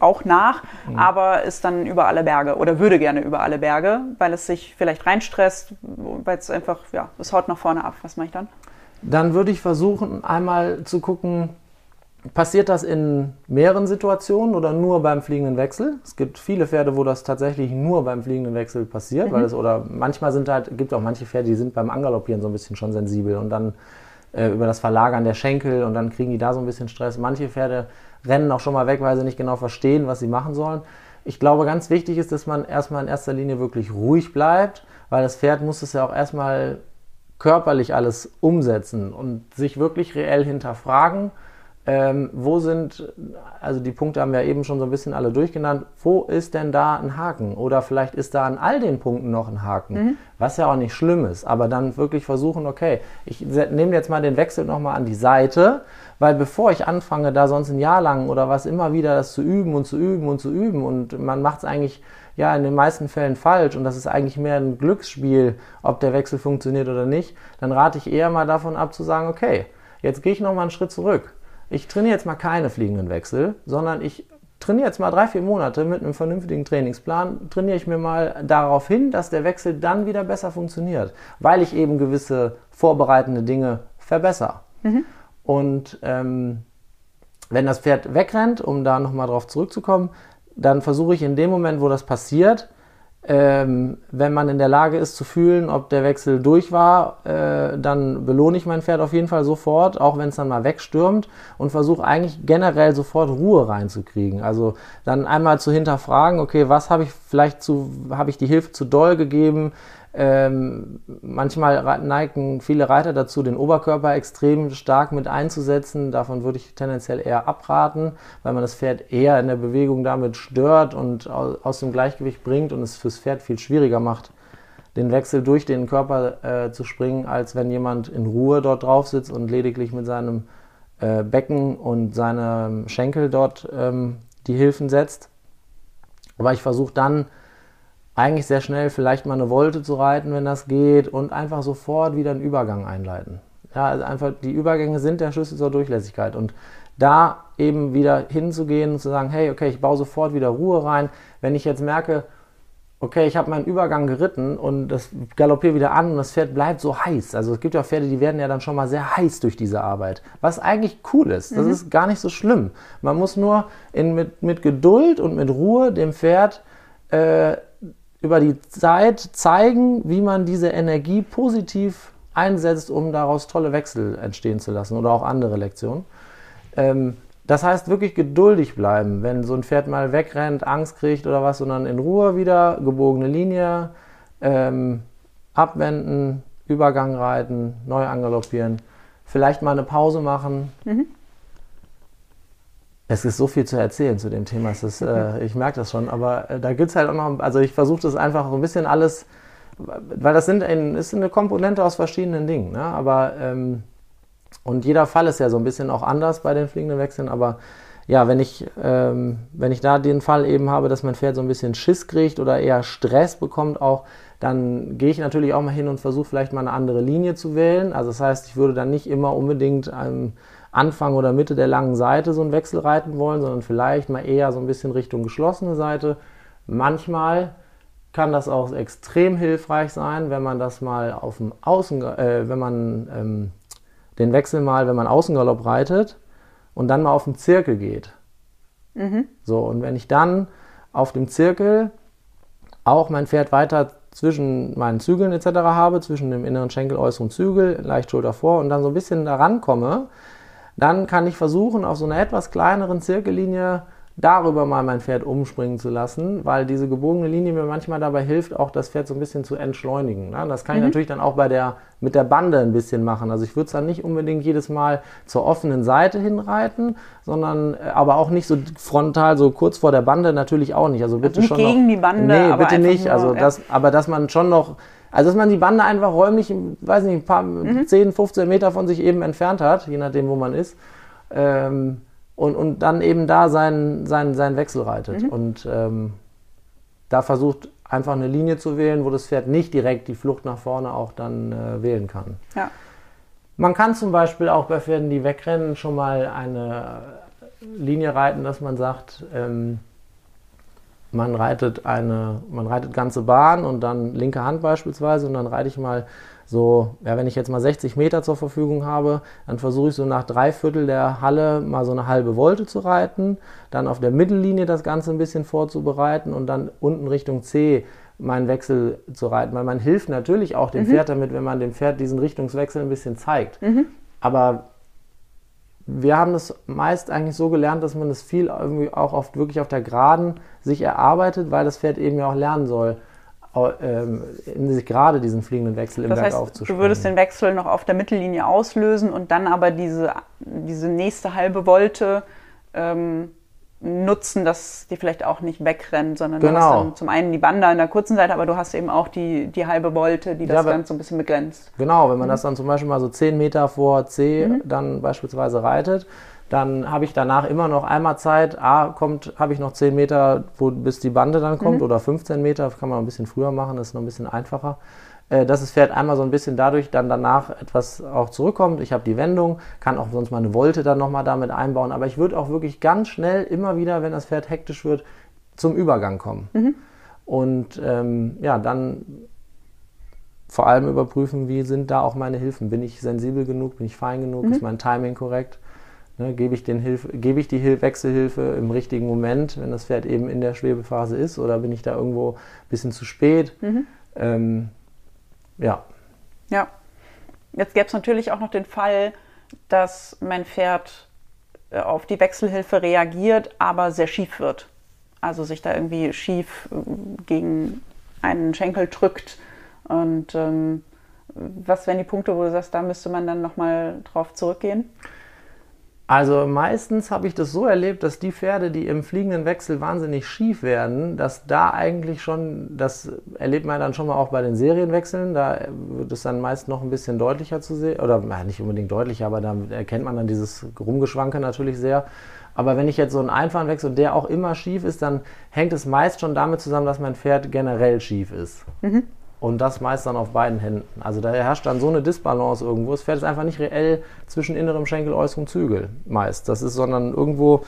auch nach, mhm. aber ist dann über alle Berge oder würde gerne über alle Berge, weil es sich vielleicht reinstresst, weil es einfach, ja, es haut nach vorne ab. Was mache ich dann? Dann würde ich versuchen, einmal zu gucken, passiert das in mehreren Situationen oder nur beim fliegenden Wechsel? Es gibt viele Pferde, wo das tatsächlich nur beim fliegenden Wechsel passiert, mhm. weil es, oder manchmal sind halt, gibt auch manche Pferde, die sind beim Angaloppieren so ein bisschen schon sensibel und dann äh, über das Verlagern der Schenkel und dann kriegen die da so ein bisschen Stress. Manche Pferde rennen auch schon mal weg, weil sie nicht genau verstehen, was sie machen sollen. Ich glaube, ganz wichtig ist, dass man erstmal in erster Linie wirklich ruhig bleibt, weil das Pferd muss es ja auch erstmal körperlich alles umsetzen und sich wirklich reell hinterfragen, ähm, wo sind, also die Punkte haben wir eben schon so ein bisschen alle durchgenannt, wo ist denn da ein Haken? Oder vielleicht ist da an all den Punkten noch ein Haken, mhm. was ja auch nicht schlimm ist, aber dann wirklich versuchen, okay, ich nehme jetzt mal den Wechsel nochmal an die Seite, weil bevor ich anfange, da sonst ein Jahr lang oder was immer wieder das zu üben und zu üben und zu üben und man macht es eigentlich ja in den meisten Fällen falsch und das ist eigentlich mehr ein Glücksspiel, ob der Wechsel funktioniert oder nicht, dann rate ich eher mal davon ab zu sagen, okay, jetzt gehe ich nochmal einen Schritt zurück. Ich trainiere jetzt mal keine fliegenden Wechsel, sondern ich trainiere jetzt mal drei, vier Monate mit einem vernünftigen Trainingsplan, trainiere ich mir mal darauf hin, dass der Wechsel dann wieder besser funktioniert, weil ich eben gewisse vorbereitende Dinge verbessere. Mhm. Und ähm, wenn das Pferd wegrennt, um da nochmal drauf zurückzukommen, dann versuche ich in dem Moment, wo das passiert, ähm, wenn man in der Lage ist zu fühlen, ob der Wechsel durch war, äh, dann belohne ich mein Pferd auf jeden Fall sofort, auch wenn es dann mal wegstürmt und versuche eigentlich generell sofort Ruhe reinzukriegen. Also dann einmal zu hinterfragen, okay, was habe ich vielleicht zu, habe ich die Hilfe zu doll gegeben? Ähm, manchmal neigen viele Reiter dazu, den Oberkörper extrem stark mit einzusetzen. Davon würde ich tendenziell eher abraten, weil man das Pferd eher in der Bewegung damit stört und aus dem Gleichgewicht bringt und es fürs Pferd viel schwieriger macht, den Wechsel durch den Körper äh, zu springen, als wenn jemand in Ruhe dort drauf sitzt und lediglich mit seinem äh, Becken und seinem Schenkel dort ähm, die Hilfen setzt. Aber ich versuche dann eigentlich sehr schnell vielleicht mal eine Volte zu reiten, wenn das geht, und einfach sofort wieder einen Übergang einleiten. Ja, also einfach die Übergänge sind der Schlüssel zur Durchlässigkeit und da eben wieder hinzugehen und zu sagen, hey, okay, ich baue sofort wieder Ruhe rein. Wenn ich jetzt merke, okay, ich habe meinen Übergang geritten und das galoppiere wieder an und das Pferd bleibt so heiß. Also es gibt ja auch Pferde, die werden ja dann schon mal sehr heiß durch diese Arbeit, was eigentlich cool ist. Das mhm. ist gar nicht so schlimm. Man muss nur in, mit, mit Geduld und mit Ruhe dem Pferd äh, über die Zeit zeigen, wie man diese Energie positiv einsetzt, um daraus tolle Wechsel entstehen zu lassen oder auch andere Lektionen. Ähm, das heißt, wirklich geduldig bleiben, wenn so ein Pferd mal wegrennt, Angst kriegt oder was, sondern in Ruhe wieder, gebogene Linie, ähm, abwenden, Übergang reiten, neu angaloppieren, vielleicht mal eine Pause machen. Mhm. Es ist so viel zu erzählen zu dem Thema, es ist, äh, ich merke das schon, aber äh, da gibt es halt auch noch, also ich versuche das einfach so ein bisschen alles, weil das sind ein, ist eine Komponente aus verschiedenen Dingen, ne? Aber ähm, und jeder Fall ist ja so ein bisschen auch anders bei den fliegenden Wechseln, aber ja, wenn ich, ähm, wenn ich da den Fall eben habe, dass mein Pferd so ein bisschen Schiss kriegt oder eher Stress bekommt auch, dann gehe ich natürlich auch mal hin und versuche vielleicht mal eine andere Linie zu wählen. Also das heißt, ich würde dann nicht immer unbedingt am Anfang oder Mitte der langen Seite so einen Wechsel reiten wollen, sondern vielleicht mal eher so ein bisschen Richtung geschlossene Seite. Manchmal kann das auch extrem hilfreich sein, wenn man das mal auf dem Außen, äh, wenn man ähm, den Wechsel mal, wenn man Außengalopp reitet und dann mal auf den Zirkel geht. Mhm. So, und wenn ich dann auf dem Zirkel auch mein Pferd weiter zwischen meinen Zügeln et cetera habe, zwischen dem inneren Schenkel, äußeren Zügel, leicht Schulter vor und dann so ein bisschen da rankomme, dann kann ich versuchen, auf so einer etwas kleineren Zirkellinie darüber mal mein Pferd umspringen zu lassen, weil diese gebogene Linie mir manchmal dabei hilft, auch das Pferd so ein bisschen zu entschleunigen. Ne? Das kann mhm. ich natürlich dann auch bei der, mit der Bande ein bisschen machen. Also ich würde es dann nicht unbedingt jedes Mal zur offenen Seite hinreiten, sondern aber auch nicht so frontal, so kurz vor der Bande natürlich auch nicht. Also bitte also nicht schon gegen noch, die Bande, nee, aber bitte nicht. Nur, also ja. das, aber dass man schon noch, also dass man die Bande einfach räumlich, weiß nicht, ein paar mhm. zehn, fünfzehn Meter von sich eben entfernt hat, je nachdem, wo man ist. Ähm, Und, und dann eben da seinen, seinen, seinen Wechsel reitet. Mhm. Und ähm, da versucht einfach eine Linie zu wählen, wo das Pferd nicht direkt die Flucht nach vorne auch dann äh, wählen kann. Ja. Man kann zum Beispiel auch bei Pferden, die wegrennen, schon mal eine Linie reiten, dass man sagt, ähm, man reitet eine, man reitet ganze Bahn und dann linke Hand beispielsweise und dann reite ich mal so, ja, wenn ich jetzt mal sechzig Meter zur Verfügung habe, dann versuche ich so nach drei Viertel der Halle mal so eine halbe Volte zu reiten, dann auf der Mittellinie das Ganze ein bisschen vorzubereiten und dann unten Richtung C meinen Wechsel zu reiten, weil man hilft natürlich auch dem mhm. Pferd damit, wenn man dem Pferd diesen Richtungswechsel ein bisschen zeigt. Mhm. Aber wir haben das meist eigentlich so gelernt, dass man das viel irgendwie auch oft wirklich auf der Geraden sich erarbeitet, weil das Pferd eben ja auch lernen soll, in sich gerade diesen fliegenden Wechsel im das Berg heißt, aufzuspringen. Du würdest den Wechsel noch auf der Mittellinie auslösen und dann aber diese, diese nächste halbe Volte ähm, nutzen, dass die vielleicht auch nicht wegrennt, sondern genau. Du hast dann zum einen die Bande an der kurzen Seite, aber du hast eben auch die, die halbe Volte, die das ja, Ganze so ein bisschen begrenzt. Genau, wenn man mhm. das dann zum Beispiel mal so zehn Meter vor C mhm. dann beispielsweise reitet, dann habe ich danach immer noch einmal Zeit, A, kommt, habe ich noch zehn Meter, wo, bis die Bande dann kommt, mhm. oder fünfzehn Meter, kann man ein bisschen früher machen, das ist noch ein bisschen einfacher. Äh, dass das Pferd einmal so ein bisschen dadurch dann danach etwas auch zurückkommt. Ich habe die Wendung, kann auch sonst mal eine Volte dann nochmal damit einbauen, aber ich würde auch wirklich ganz schnell immer wieder, wenn das Pferd hektisch wird, zum Übergang kommen. Mhm. Und ähm, ja, dann vor allem überprüfen, wie sind da auch meine Hilfen. Bin ich sensibel genug, bin ich fein genug, mhm. ist mein Timing korrekt? Ne, gebe ich, den Hilf, gebe ich die Hil- Wechselhilfe im richtigen Moment, wenn das Pferd eben in der Schwebephase ist, oder bin ich da irgendwo ein bisschen zu spät? Mhm. Ähm, ja. Ja. Jetzt gäbe es natürlich auch noch den Fall, dass mein Pferd auf die Wechselhilfe reagiert, aber sehr schief wird. Also sich da irgendwie schief gegen einen Schenkel drückt. Und ähm, was wären die Punkte, wo du sagst, da müsste man dann nochmal drauf zurückgehen? Also meistens habe ich das so erlebt, dass die Pferde, die im fliegenden Wechsel wahnsinnig schief werden, dass da eigentlich schon, das erlebt man dann schon mal auch bei den Serienwechseln, da wird es dann meist noch ein bisschen deutlicher zu sehen, oder nicht unbedingt deutlicher, aber da erkennt man dann dieses Rumgeschwanke natürlich sehr. Aber wenn ich jetzt so einen Einfahrenwechsel und der auch immer schief ist, dann hängt es meist schon damit zusammen, dass mein Pferd generell schief ist. Mhm. Und das meist dann auf beiden Händen. Also da herrscht dann so eine Disbalance irgendwo. Das Pferd ist einfach nicht reell zwischen innerem Schenkel, äußerem Zügel meist. Das ist, sondern irgendwo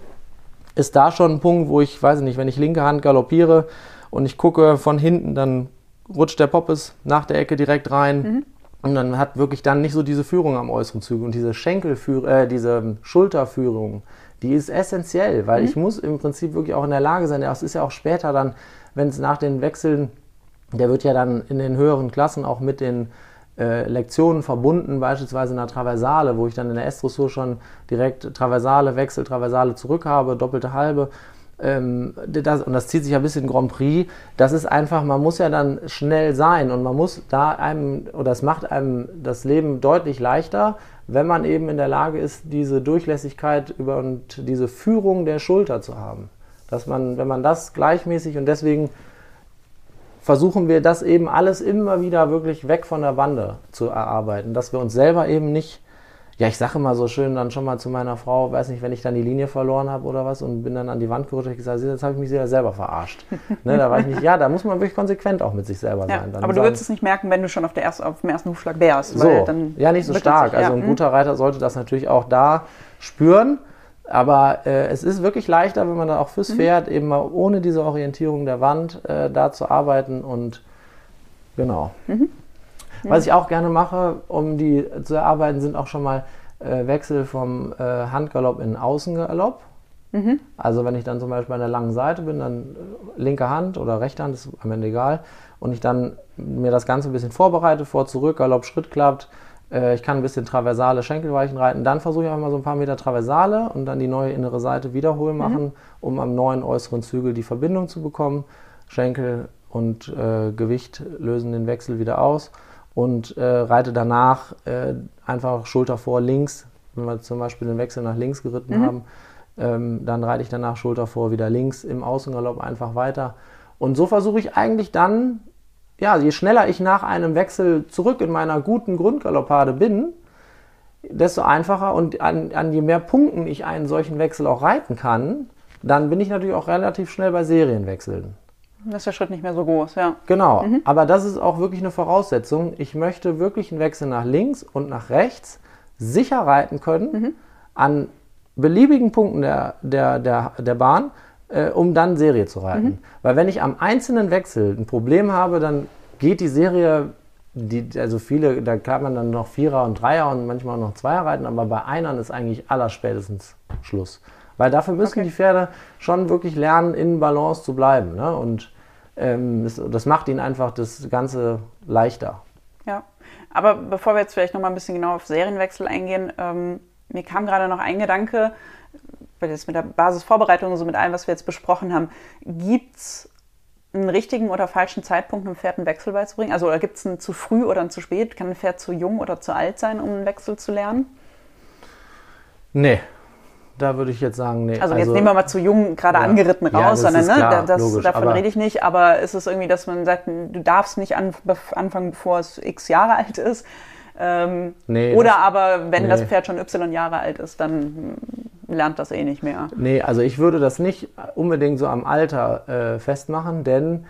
ist da schon ein Punkt, wo ich, weiß nicht, wenn ich linke Hand galoppiere und ich gucke von hinten, dann rutscht der Poppes nach der Ecke direkt rein. Mhm. Und dann hat wirklich dann nicht so diese Führung am äußeren Zügel. Und diese Schenkelführung, äh, diese Schulterführung, die ist essentiell, weil mhm. ich muss im Prinzip wirklich auch in der Lage sein, das ist ja auch später dann, wenn es nach den Wechseln, der wird ja dann in den höheren Klassen auch mit den äh, Lektionen verbunden, beispielsweise in der Traversale, wo ich dann in der S-Dressur schon direkt Traversale, Wechsel, Traversale zurück habe, doppelte halbe. Ähm, das, und das zieht sich ja bis in Grand Prix. Das ist einfach, man muss ja dann schnell sein und man muss da einem, oder es macht einem das Leben deutlich leichter, wenn man eben in der Lage ist, diese Durchlässigkeit über und diese Führung der Schulter zu haben. Dass man, wenn man das gleichmäßig, und deswegen versuchen wir das eben alles immer wieder wirklich weg von der Bande zu erarbeiten, dass wir uns selber eben nicht, ja, ich sage immer so schön dann schon mal zu meiner Frau, weiß nicht, wenn ich dann die Linie verloren habe oder was und bin dann an die Wand gerutscht, ich gesagt, jetzt habe ich mich wieder selber verarscht. Ne, da war ich nicht, ja, da muss man wirklich konsequent auch mit sich selber ja, sein. Dann aber du würdest es nicht merken, wenn du schon auf, der ersten, auf dem ersten Hufschlag wärst. So, weil dann ja, nicht so stark. Sich, also ja, ein guter Reiter sollte das natürlich auch da spüren. Aber äh, es ist wirklich leichter, wenn man da auch fürs mhm. Pferd eben mal ohne diese Orientierung der Wand äh, da zu arbeiten und genau. Mhm. Mhm. Was ich auch gerne mache, um die zu erarbeiten, sind auch schon mal äh, Wechsel vom äh, Handgalopp in Außengalopp. Mhm. Also wenn ich dann zum Beispiel an der langen Seite bin, dann linke Hand oder rechte Hand, ist am Ende egal, und ich dann mir das Ganze ein bisschen vorbereite, vor, zurück, Galopp, Schritt klappt. Ich kann ein bisschen traversale Schenkelweichen reiten. Dann versuche ich auch mal so ein paar Meter Traversale und dann die neue innere Seite wiederholen machen, mhm. um am neuen äußeren Zügel die Verbindung zu bekommen. Schenkel und äh, Gewicht lösen den Wechsel wieder aus und äh, reite danach äh, einfach Schulter vor links. Wenn wir zum Beispiel den Wechsel nach links geritten mhm. haben, ähm, dann reite ich danach Schulter vor wieder links im Außengalopp einfach weiter. Und so versuche ich eigentlich dann, ja, je schneller ich nach einem Wechsel zurück in meiner guten Grundgaloppade bin, desto einfacher und an, an je mehr Punkten ich einen solchen Wechsel auch reiten kann, dann bin ich natürlich auch relativ schnell bei Serienwechseln. Das ist der Schritt nicht mehr so groß, ja. Genau, mhm. aber das ist auch wirklich eine Voraussetzung. Ich möchte wirklich einen Wechsel nach links und nach rechts sicher reiten können, mhm. an beliebigen Punkten der, der, der, der Bahn, äh, um dann Serie zu reiten. Mhm. Weil wenn ich am einzelnen Wechsel ein Problem habe, dann geht die Serie, die, also viele, da kann man dann noch Vierer und Dreier und manchmal auch noch Zweier reiten, aber bei Einern ist eigentlich allerspätestens Schluss. Weil dafür müssen Okay. die Pferde schon wirklich lernen, in Balance zu bleiben. Ne? Und ähm, das, das macht ihnen einfach das Ganze leichter. Ja, aber bevor wir jetzt vielleicht noch mal ein bisschen genau auf Serienwechsel eingehen, ähm, mir kam gerade noch ein Gedanke, weil jetzt mit der Basisvorbereitung, so mit allem, was wir jetzt besprochen haben, gibt es einen richtigen oder falschen Zeitpunkt, einem Pferd einen Wechsel beizubringen? Also oder gibt es einen zu früh oder einen zu spät? Kann ein Pferd zu jung oder zu alt sein, um einen Wechsel zu lernen? Nee, da würde ich jetzt sagen, nee. Also, jetzt nehmen wir mal zu jung gerade ja, angeritten raus, ja, das sondern ne, klar, das, logisch, davon rede ich nicht. Aber ist es irgendwie, dass man sagt, du darfst nicht an, anfangen, bevor es x Jahre alt ist? Ähm, nee, oder das, aber wenn nee. das Pferd schon y Jahre alt ist, dann lernt das eh nicht mehr. Nee, also ich würde das nicht unbedingt so am Alter äh, festmachen, denn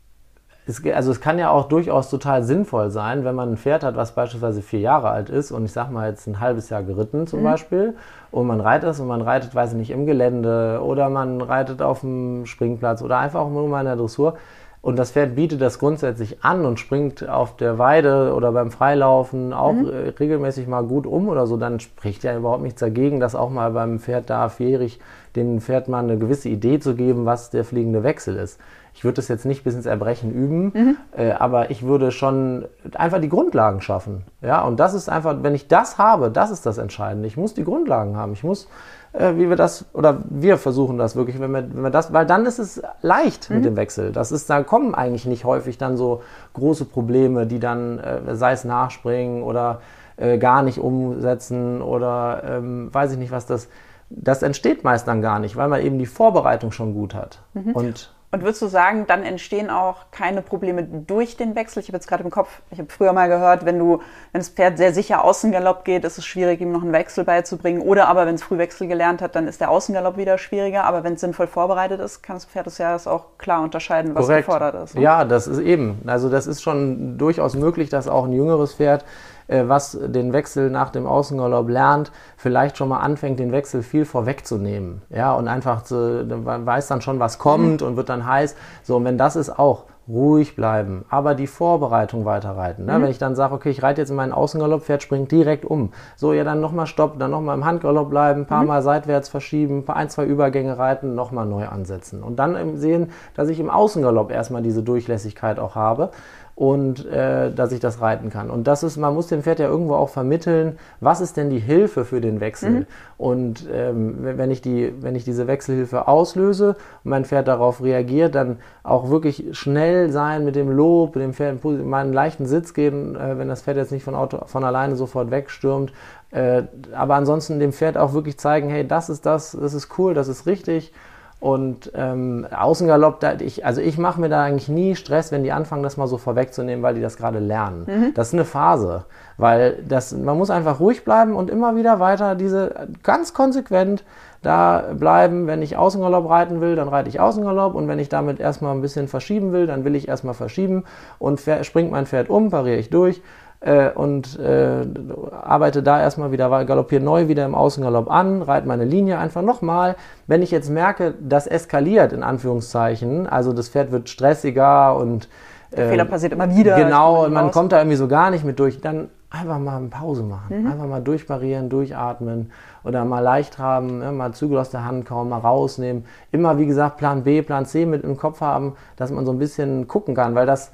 es, also es kann ja auch durchaus total sinnvoll sein, wenn man ein Pferd hat, was beispielsweise vier Jahre alt ist und ich sag mal jetzt ein halbes Jahr geritten zum mhm. Beispiel und man reitet es und man reitet, weiß ich nicht, im Gelände oder man reitet auf dem Springplatz oder einfach auch nur mal in der Dressur und das Pferd bietet das grundsätzlich an und springt auf der Weide oder beim Freilaufen auch mhm. regelmäßig mal gut um oder so, dann spricht ja überhaupt nichts dagegen, dass auch mal beim Pferd da vierjährig dem Pferd mal eine gewisse Idee zu geben, was der fliegende Wechsel ist. Ich würde das jetzt nicht bis ins Erbrechen üben, mhm. äh, aber ich würde schon einfach die Grundlagen schaffen. Ja, und das ist einfach, wenn ich das habe, das ist das Entscheidende. Ich muss die Grundlagen haben. Ich muss, äh, wie wir das, oder wir versuchen das wirklich, wenn wir, wenn wir das, weil dann ist es leicht mhm. mit dem Wechsel. Das ist, da kommen eigentlich nicht häufig dann so große Probleme, die dann, äh, sei es nachspringen oder äh, gar nicht umsetzen oder ähm, weiß ich nicht, was das, das entsteht meist dann gar nicht, weil man eben die Vorbereitung schon gut hat. Mhm. Und Und würdest du sagen, dann entstehen auch keine Probleme durch den Wechsel? Ich habe jetzt gerade im Kopf, ich habe früher mal gehört, wenn du, wenn das Pferd sehr sicher Außengalopp geht, ist es schwierig, ihm noch einen Wechsel beizubringen. Oder aber, wenn es Frühwechsel gelernt hat, dann ist der Außengalopp wieder schwieriger. Aber wenn es sinnvoll vorbereitet ist, kann das Pferd das ja auch klar unterscheiden, was Korrekt. gefordert ist. Ne? Ja, das ist eben. Also das ist schon durchaus möglich, dass auch ein jüngeres Pferd, was den Wechsel nach dem Außengalopp lernt, vielleicht schon mal anfängt, den Wechsel viel vorwegzunehmen. Ja, und einfach zu, weiß dann schon, was kommt mhm. und wird dann heiß. So, und wenn das ist, auch ruhig bleiben, aber die Vorbereitung weiterreiten. Ne? Mhm. Wenn ich dann sage, okay, ich reite jetzt in meinen Außengalopp, Pferd springt direkt um. So, ja, dann nochmal Stopp, dann nochmal im Handgalopp bleiben, ein paar mhm. Mal seitwärts verschieben, ein, zwei Übergänge reiten, nochmal neu ansetzen. Und dann sehen, dass ich im Außengalopp erstmal diese Durchlässigkeit auch habe. Und äh, dass ich das reiten kann. Und das ist, man muss dem Pferd ja irgendwo auch vermitteln, was ist denn die Hilfe für den Wechsel? Mhm. Und ähm, wenn ich die, wenn ich diese Wechselhilfe auslöse und mein Pferd darauf reagiert, dann auch wirklich schnell sein mit dem Lob, dem Pferd mal einen leichten Sitz geben, äh, wenn das Pferd jetzt nicht von, Auto, von alleine sofort wegstürmt. Äh, aber ansonsten dem Pferd auch wirklich zeigen, hey, das ist das, das ist cool, das ist richtig. Und ähm, Außengalopp, da, ich, also ich mache mir da eigentlich nie Stress, wenn die anfangen, das mal so vorwegzunehmen, weil die das gerade lernen. Mhm. Das ist eine Phase, weil das, man muss einfach ruhig bleiben und immer wieder weiter diese ganz konsequent da bleiben. Wenn ich Außengalopp reiten will, dann reite ich Außengalopp und wenn ich damit erstmal ein bisschen verschieben will, dann will ich erstmal verschieben und springt mein Pferd um, pariere ich durch. Äh, und äh, arbeite da erstmal wieder, galoppiere neu wieder im Außengalopp an, reite meine Linie einfach nochmal. Wenn ich jetzt merke, das eskaliert in Anführungszeichen, also das Pferd wird stressiger und der äh, Fehler passiert immer wieder. Genau, und man raus. kommt da irgendwie so gar nicht mit durch, dann einfach mal eine Pause machen, mhm. einfach mal durchparieren, durchatmen oder mal leicht haben, ja, mal Zügel aus der Hand kauen, mal rausnehmen. Immer, wie gesagt, Plan B, Plan C mit im Kopf haben, dass man so ein bisschen gucken kann, weil das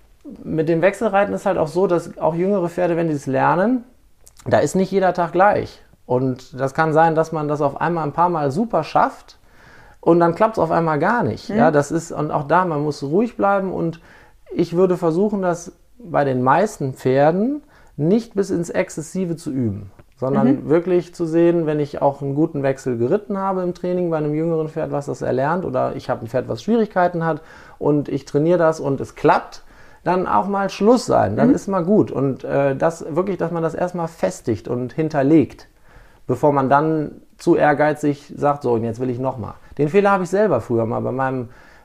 mit dem Wechselreiten ist halt auch so, dass auch jüngere Pferde, wenn die es lernen, da ist nicht jeder Tag gleich. Und das kann sein, dass man das auf einmal ein paar Mal super schafft und dann klappt es auf einmal gar nicht. Mhm. Ja, das ist, und auch da, man muss ruhig bleiben und ich würde versuchen, das bei den meisten Pferden nicht bis ins Exzessive zu üben, sondern mhm. wirklich zu sehen, wenn ich auch einen guten Wechsel geritten habe im Training bei einem jüngeren Pferd, was das erlernt, oder ich habe ein Pferd, was Schwierigkeiten hat und ich trainiere das und es klappt, dann auch mal Schluss sein, dann mhm. ist mal gut. Und äh, das wirklich, dass man das erstmal festigt und hinterlegt, bevor man dann zu ehrgeizig sagt, so, und jetzt will ich nochmal. Den Fehler habe ich selber früher mal bei meinem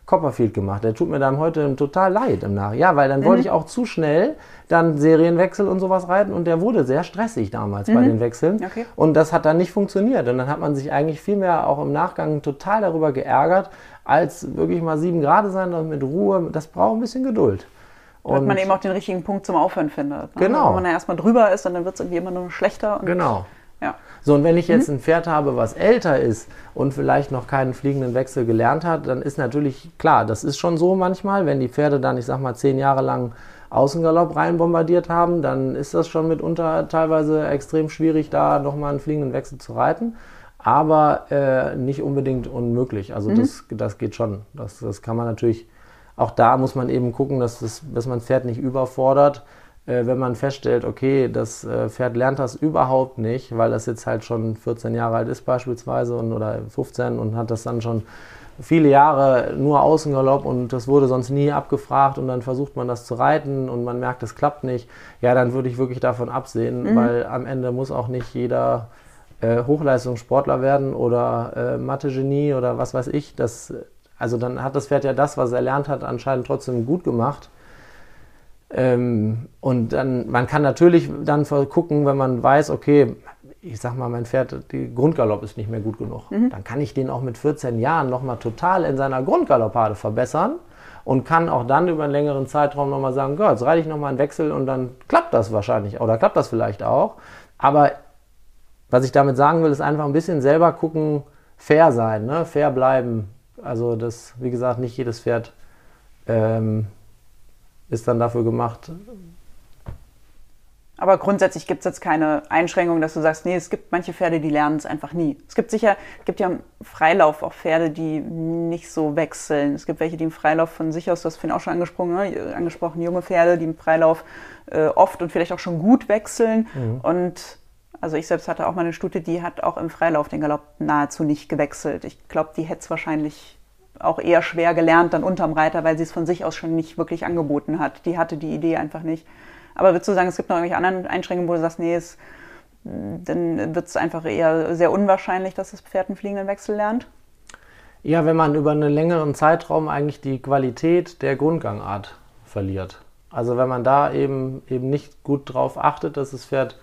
Copperfield gemacht. Der tut mir dann heute total leid im Nach. Ja, weil dann mhm. wollte ich auch zu schnell dann Serienwechsel und sowas reiten und der wurde sehr stressig damals mhm. bei den Wechseln. Okay. Und das hat dann nicht funktioniert. Und dann hat man sich eigentlich viel mehr auch im Nachgang total darüber geärgert, als wirklich mal sieben Grad sein und mit Ruhe. Das braucht ein bisschen Geduld. Damit man eben auch den richtigen Punkt zum Aufhören findet. Ne? Genau. Wenn man ja erstmal drüber ist und dann wird es irgendwie immer nur schlechter. Und genau. Ja. So, und wenn ich jetzt mhm. ein Pferd habe, was älter ist und vielleicht noch keinen fliegenden Wechsel gelernt hat, dann ist natürlich klar, das ist schon so manchmal, wenn die Pferde dann, ich sag mal, zehn Jahre lang Außengalopp reinbombardiert haben, dann ist das schon mitunter teilweise extrem schwierig, da nochmal einen fliegenden Wechsel zu reiten. Aber äh, nicht unbedingt unmöglich. Also mhm. das, das geht schon. Das, das kann man natürlich, auch da muss man eben gucken, dass, das, dass man das Pferd nicht überfordert. Wenn man feststellt, okay, das Pferd lernt das überhaupt nicht, weil das jetzt halt schon vierzehn Jahre alt ist beispielsweise und, oder fünfzehn und hat das dann schon viele Jahre nur Außengalopp und das wurde sonst nie abgefragt und dann versucht man das zu reiten und man merkt, es klappt nicht, ja, dann würde ich wirklich davon absehen, mhm. weil am Ende muss auch nicht jeder äh, Hochleistungssportler werden oder äh, Mathe-Genie oder was weiß ich. Das, also dann hat das Pferd ja das, was er lernt hat, anscheinend trotzdem gut gemacht. Ähm, und dann, man kann natürlich dann gucken, wenn man weiß, okay, ich sag mal, mein Pferd, die Grundgalopp ist nicht mehr gut genug. Mhm. Dann kann ich den auch mit vierzehn Jahren nochmal total in seiner Grundgaloppade verbessern und kann auch dann über einen längeren Zeitraum nochmal sagen, Gott, jetzt reite ich nochmal einen Wechsel und dann klappt das wahrscheinlich oder klappt das vielleicht auch. Aber was ich damit sagen will, ist einfach ein bisschen selber gucken, fair sein, ne? Fair bleiben. Also das, wie gesagt, nicht jedes Pferd ähm, ist dann dafür gemacht. Aber grundsätzlich gibt es jetzt keine Einschränkung, dass du sagst, nee, es gibt manche Pferde, die lernen es einfach nie. Es gibt sicher, es gibt ja im Freilauf auch Pferde, die nicht so wechseln. Es gibt welche, die im Freilauf von sich aus, du hast vorhin auch schon angesprochen, ne? angesprochen, junge Pferde, die im Freilauf äh, oft und vielleicht auch schon gut wechseln. Mhm. Und also ich selbst hatte auch mal eine Stute, die hat auch im Freilauf den Galopp nahezu nicht gewechselt. Ich glaube, die hätte es wahrscheinlich auch eher schwer gelernt dann unterm Reiter, weil sie es von sich aus schon nicht wirklich angeboten hat. Die hatte die Idee einfach nicht. Aber würdest du sagen, es gibt noch irgendwelche anderen Einschränkungen, wo du sagst, nee, es, dann wird es einfach eher sehr unwahrscheinlich, dass das Pferd einen fliegenden Wechsel lernt? Ja, wenn man über einen längeren Zeitraum eigentlich die Qualität der Grundgangart verliert. Also wenn man da eben, eben nicht gut drauf achtet, dass das Pferd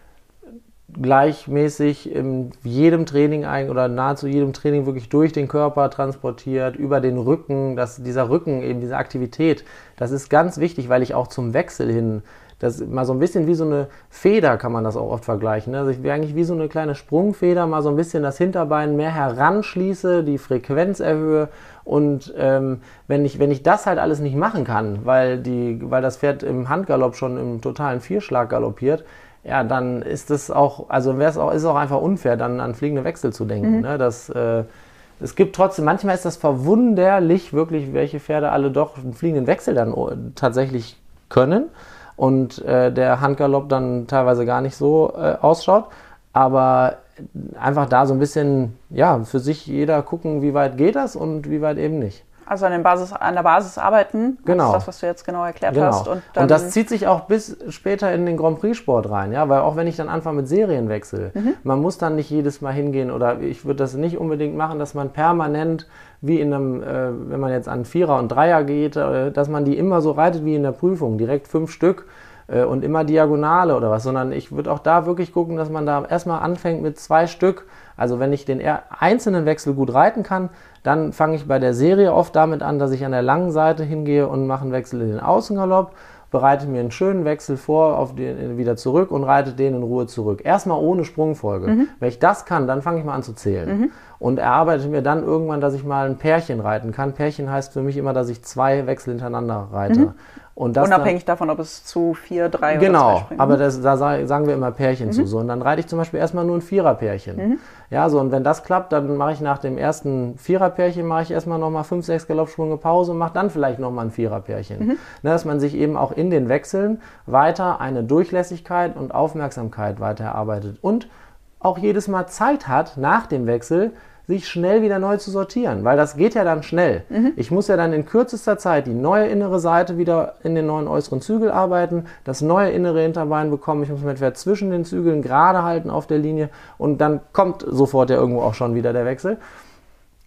gleichmäßig in jedem Training oder nahezu jedem Training wirklich durch den Körper transportiert, über den Rücken, dass dieser Rücken, eben diese Aktivität, das ist ganz wichtig, weil ich auch zum Wechsel hin, das ist mal so ein bisschen wie so eine Feder, kann man das auch oft vergleichen. Also ich will eigentlich wie so eine kleine Sprungfeder mal so ein bisschen das Hinterbein mehr heranschließe, die Frequenz erhöhe und ähm, wenn ich, wenn ich das halt alles nicht machen kann, weil, die, weil das Pferd im Handgalopp schon im totalen Vierschlag galoppiert, ja, dann ist es auch, also wäre es auch, ist es auch einfach unfair, dann an fliegende Wechsel zu denken. Mhm. Ne? Das, äh, es gibt trotzdem, manchmal ist das verwunderlich, wirklich, welche Pferde alle doch einen fliegenden Wechsel dann tatsächlich können und äh, der Handgalopp dann teilweise gar nicht so äh, ausschaut. Aber einfach da so ein bisschen, ja, für sich jeder gucken, wie weit geht das und wie weit eben nicht. Also an, den Basis, an der Basis arbeiten, genau. Das ist das, was du jetzt genau erklärt genau. hast. Und, dann und das zieht sich auch bis später in den Grand Prix-Sport rein, ja, weil auch wenn ich dann anfange mit Serienwechsel, mhm. man muss dann nicht jedes Mal hingehen oder ich würde das nicht unbedingt machen, dass man permanent wie in einem, äh, wenn man jetzt an Vierer und Dreier geht, äh, dass man die immer so reitet wie in der Prüfung, direkt fünf Stück äh, und immer Diagonale oder was, sondern ich würde auch da wirklich gucken, dass man da erstmal anfängt mit zwei Stück. Also wenn ich den einzelnen Wechsel gut reiten kann, dann fange ich bei der Serie oft damit an, dass ich an der langen Seite hingehe und mache einen Wechsel in den Außengalopp, bereite mir einen schönen Wechsel vor, auf den, wieder zurück und reite den in Ruhe zurück. Erstmal ohne Sprungfolge. Mhm. Wenn ich das kann, dann fange ich mal an zu zählen. Mhm. Und erarbeite mir dann irgendwann, dass ich mal ein Pärchen reiten kann. Pärchen heißt für mich immer, dass ich zwei Wechsel hintereinander reite. Mhm. Und das unabhängig dann, davon, ob es zu vier, drei genau, oder zwei Springen. Aber das, da sagen wir immer Pärchen mhm. zu. So. Und dann reite ich zum Beispiel erstmal nur ein Viererpärchen. Mhm. Ja, so, und wenn das klappt, dann mache ich nach dem ersten Viererpärchen mache ich erstmal nochmal fünf, sechs Galoppsprünge Pause und mache dann vielleicht nochmal ein Viererpärchen. Mhm. Ne, dass man sich eben auch in den Wechseln weiter eine Durchlässigkeit und Aufmerksamkeit weiter erarbeitet. Und auch jedes Mal Zeit hat, nach dem Wechsel, sich schnell wieder neu zu sortieren, weil das geht ja dann schnell. Mhm. Ich muss ja dann in kürzester Zeit die neue innere Seite wieder in den neuen äußeren Zügel arbeiten, das neue innere Hinterbein bekommen, ich muss mein Pferd zwischen den Zügeln gerade halten auf der Linie und dann kommt sofort ja irgendwo auch schon wieder der Wechsel.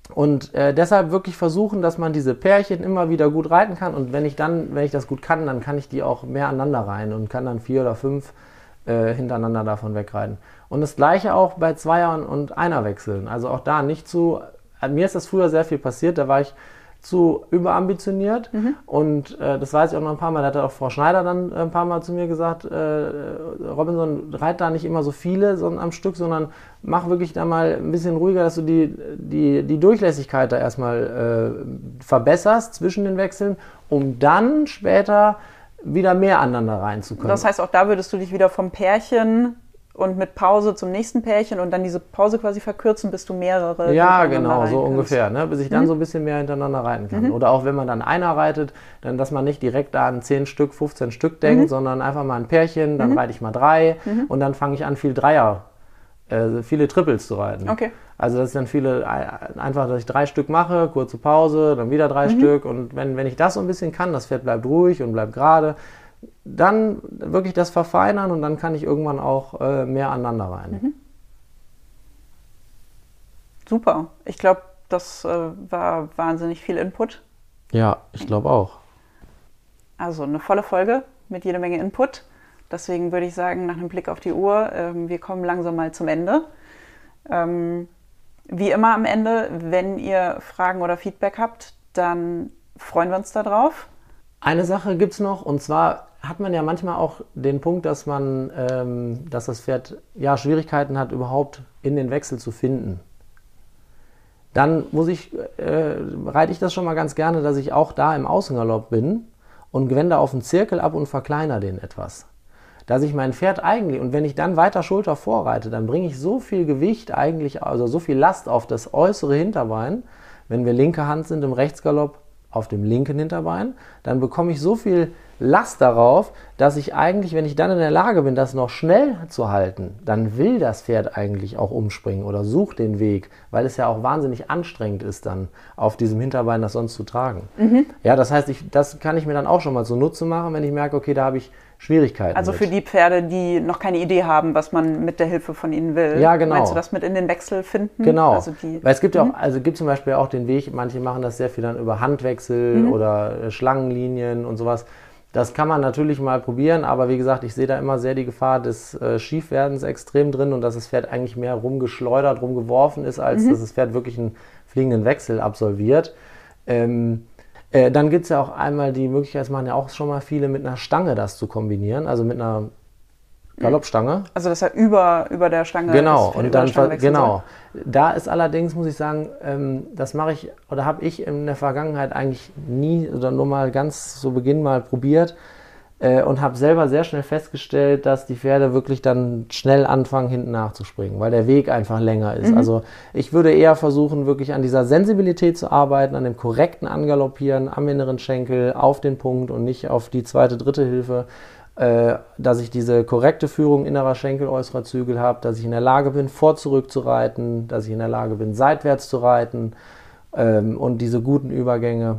Und äh, deshalb wirklich versuchen, dass man diese Pärchen immer wieder gut reiten kann. Und wenn ich dann, wenn ich das gut kann, dann kann ich die auch mehr aneinander reiten und kann dann vier oder fünf äh, hintereinander davon wegreiten. Und das Gleiche auch bei Zweier- und Einerwechseln. Also auch da nicht zu, mir ist das früher sehr viel passiert, da war ich zu überambitioniert mhm. und äh, das weiß ich auch noch ein paar Mal, da hat auch Frau Schneider dann ein paar Mal zu mir gesagt, äh, Robinson, reit da nicht immer so viele sondern am Stück, sondern mach wirklich da mal ein bisschen ruhiger, dass du die, die, die Durchlässigkeit da erstmal äh, verbesserst zwischen den Wechseln, um dann später wieder mehr aneinander reinzukommen. Das heißt, auch da würdest du dich wieder vom Pärchen und mit Pause zum nächsten Pärchen und dann diese Pause quasi verkürzen, bis du mehrere Ja, genau, so kannst. ungefähr, ne? Bis ich dann mhm. so ein bisschen mehr hintereinander reiten kann. Mhm. Oder auch wenn man dann einer reitet, dann, dass man nicht direkt da an zehn Stück, fünfzehn Stück denkt, mhm. sondern einfach mal ein Pärchen, dann mhm. reite ich mal drei mhm. und dann fange ich an, viel Dreier, äh, viele Triples zu reiten. Okay. Also dass ich dann viele, einfach, dass ich drei Stück mache, kurze Pause, dann wieder drei mhm. Stück und wenn, wenn ich das so ein bisschen kann, das Pferd bleibt ruhig und bleibt gerade, dann wirklich das verfeinern und dann kann ich irgendwann auch äh, mehr aneinander rein. Mhm. Super. Ich glaube, das äh, war wahnsinnig viel Input. Ja, ich glaube auch. Also eine volle Folge mit jeder Menge Input. Deswegen würde ich sagen, nach einem Blick auf die Uhr, ähm, wir kommen langsam mal zum Ende. Ähm, wie immer am Ende, wenn ihr Fragen oder Feedback habt, dann freuen wir uns darauf. Eine Sache gibt es noch, und zwar hat man ja manchmal auch den Punkt, dass man, ähm, dass das Pferd ja Schwierigkeiten hat, überhaupt in den Wechsel zu finden. Dann muss ich, äh, reite ich das schon mal ganz gerne, dass ich auch da im Außengalopp bin und wende auf den Zirkel ab und verkleinere den etwas. Dass ich mein Pferd eigentlich, und wenn ich dann weiter Schulter vorreite, dann bringe ich so viel Gewicht eigentlich, also so viel Last auf das äußere Hinterbein, wenn wir linke Hand sind im Rechtsgalopp, auf dem linken Hinterbein, dann bekomme ich so viel Last darauf, dass ich eigentlich, wenn ich dann in der Lage bin, das noch schnell zu halten, dann will das Pferd eigentlich auch umspringen oder sucht den Weg, weil es ja auch wahnsinnig anstrengend ist, dann auf diesem Hinterbein das sonst zu tragen. Mhm. Ja, das heißt, ich, das kann ich mir dann auch schon mal zunutze machen, wenn ich merke, okay, da habe ich Schwierigkeiten. Also mit. Für die Pferde, die noch keine Idee haben, was man mit der Hilfe von ihnen will. Ja, genau. Meinst du das mit in den Wechsel finden? Genau. Also die, weil es gibt ja mhm. auch, also gibt zum Beispiel auch den Weg, manche machen das sehr viel dann über Handwechsel mhm. oder Schlangenlinien und sowas. Das kann man natürlich mal probieren, aber wie gesagt, ich sehe da immer sehr die Gefahr des äh, Schiefwerdens extrem drin und dass das Pferd eigentlich mehr rumgeschleudert, rumgeworfen ist, als mhm. dass das Pferd wirklich einen fliegenden Wechsel absolviert. Ähm, äh, dann gibt es ja auch einmal die Möglichkeit, es machen ja auch schon mal viele mit einer Stange das zu kombinieren, also mit einer Galoppstange. Also dass er über, über der Stange genau, ist, und dann genau. Da ist allerdings, muss ich sagen, ähm, das mache ich oder habe ich in der Vergangenheit eigentlich nie oder nur mal ganz zu Beginn mal probiert äh, und habe selber sehr schnell festgestellt, dass die Pferde wirklich dann schnell anfangen, hinten nachzuspringen, weil der Weg einfach länger ist. Mhm. Also ich würde eher versuchen, wirklich an dieser Sensibilität zu arbeiten, an dem korrekten Angaloppieren, am inneren Schenkel, auf den Punkt und nicht auf die zweite, dritte Hilfe. Dass ich diese korrekte Führung innerer Schenkel, äußerer Zügel habe, dass ich in der Lage bin, vor zurück zu reiten, dass ich in der Lage bin, seitwärts zu reiten ähm, und diese guten Übergänge,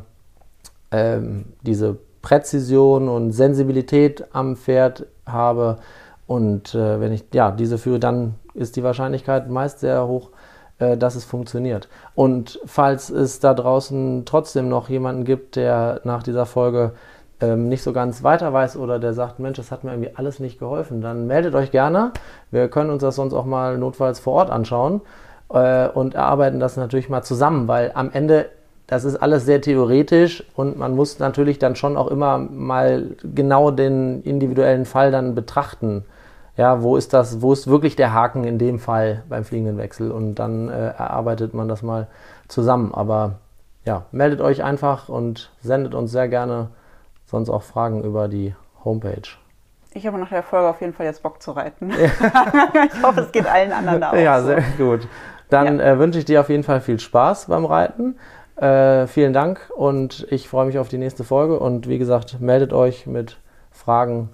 ähm, diese Präzision und Sensibilität am Pferd habe und äh, wenn ich ja, diese führe, dann ist die Wahrscheinlichkeit meist sehr hoch, äh, dass es funktioniert. Und falls es da draußen trotzdem noch jemanden gibt, der nach dieser Folge Ähm, nicht so ganz weiter weiß oder der sagt, Mensch, das hat mir irgendwie alles nicht geholfen, dann meldet euch gerne. Wir können uns das sonst auch mal notfalls vor Ort anschauen äh, und erarbeiten das natürlich mal zusammen, weil am Ende, das ist alles sehr theoretisch und man muss natürlich dann schon auch immer mal genau den individuellen Fall dann betrachten. Ja, wo ist das, wo ist wirklich der Haken in dem Fall beim fliegenden Wechsel und dann äh, erarbeitet man das mal zusammen. Aber ja, meldet euch einfach und sendet uns sehr gerne sonst auch Fragen über die Homepage. Ich habe nach der Folge auf jeden Fall jetzt Bock zu reiten. Ich hoffe, es geht allen anderen da auch Ja, so. Sehr gut. Dann ja. äh, wünsche ich dir auf jeden Fall viel Spaß beim Reiten. Äh, vielen Dank und ich freue mich auf die nächste Folge. Und wie gesagt, meldet euch mit Fragen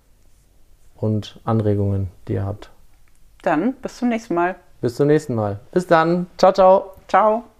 und Anregungen, die ihr habt. Dann bis zum nächsten Mal. Bis zum nächsten Mal. Bis dann. Ciao, ciao. Ciao.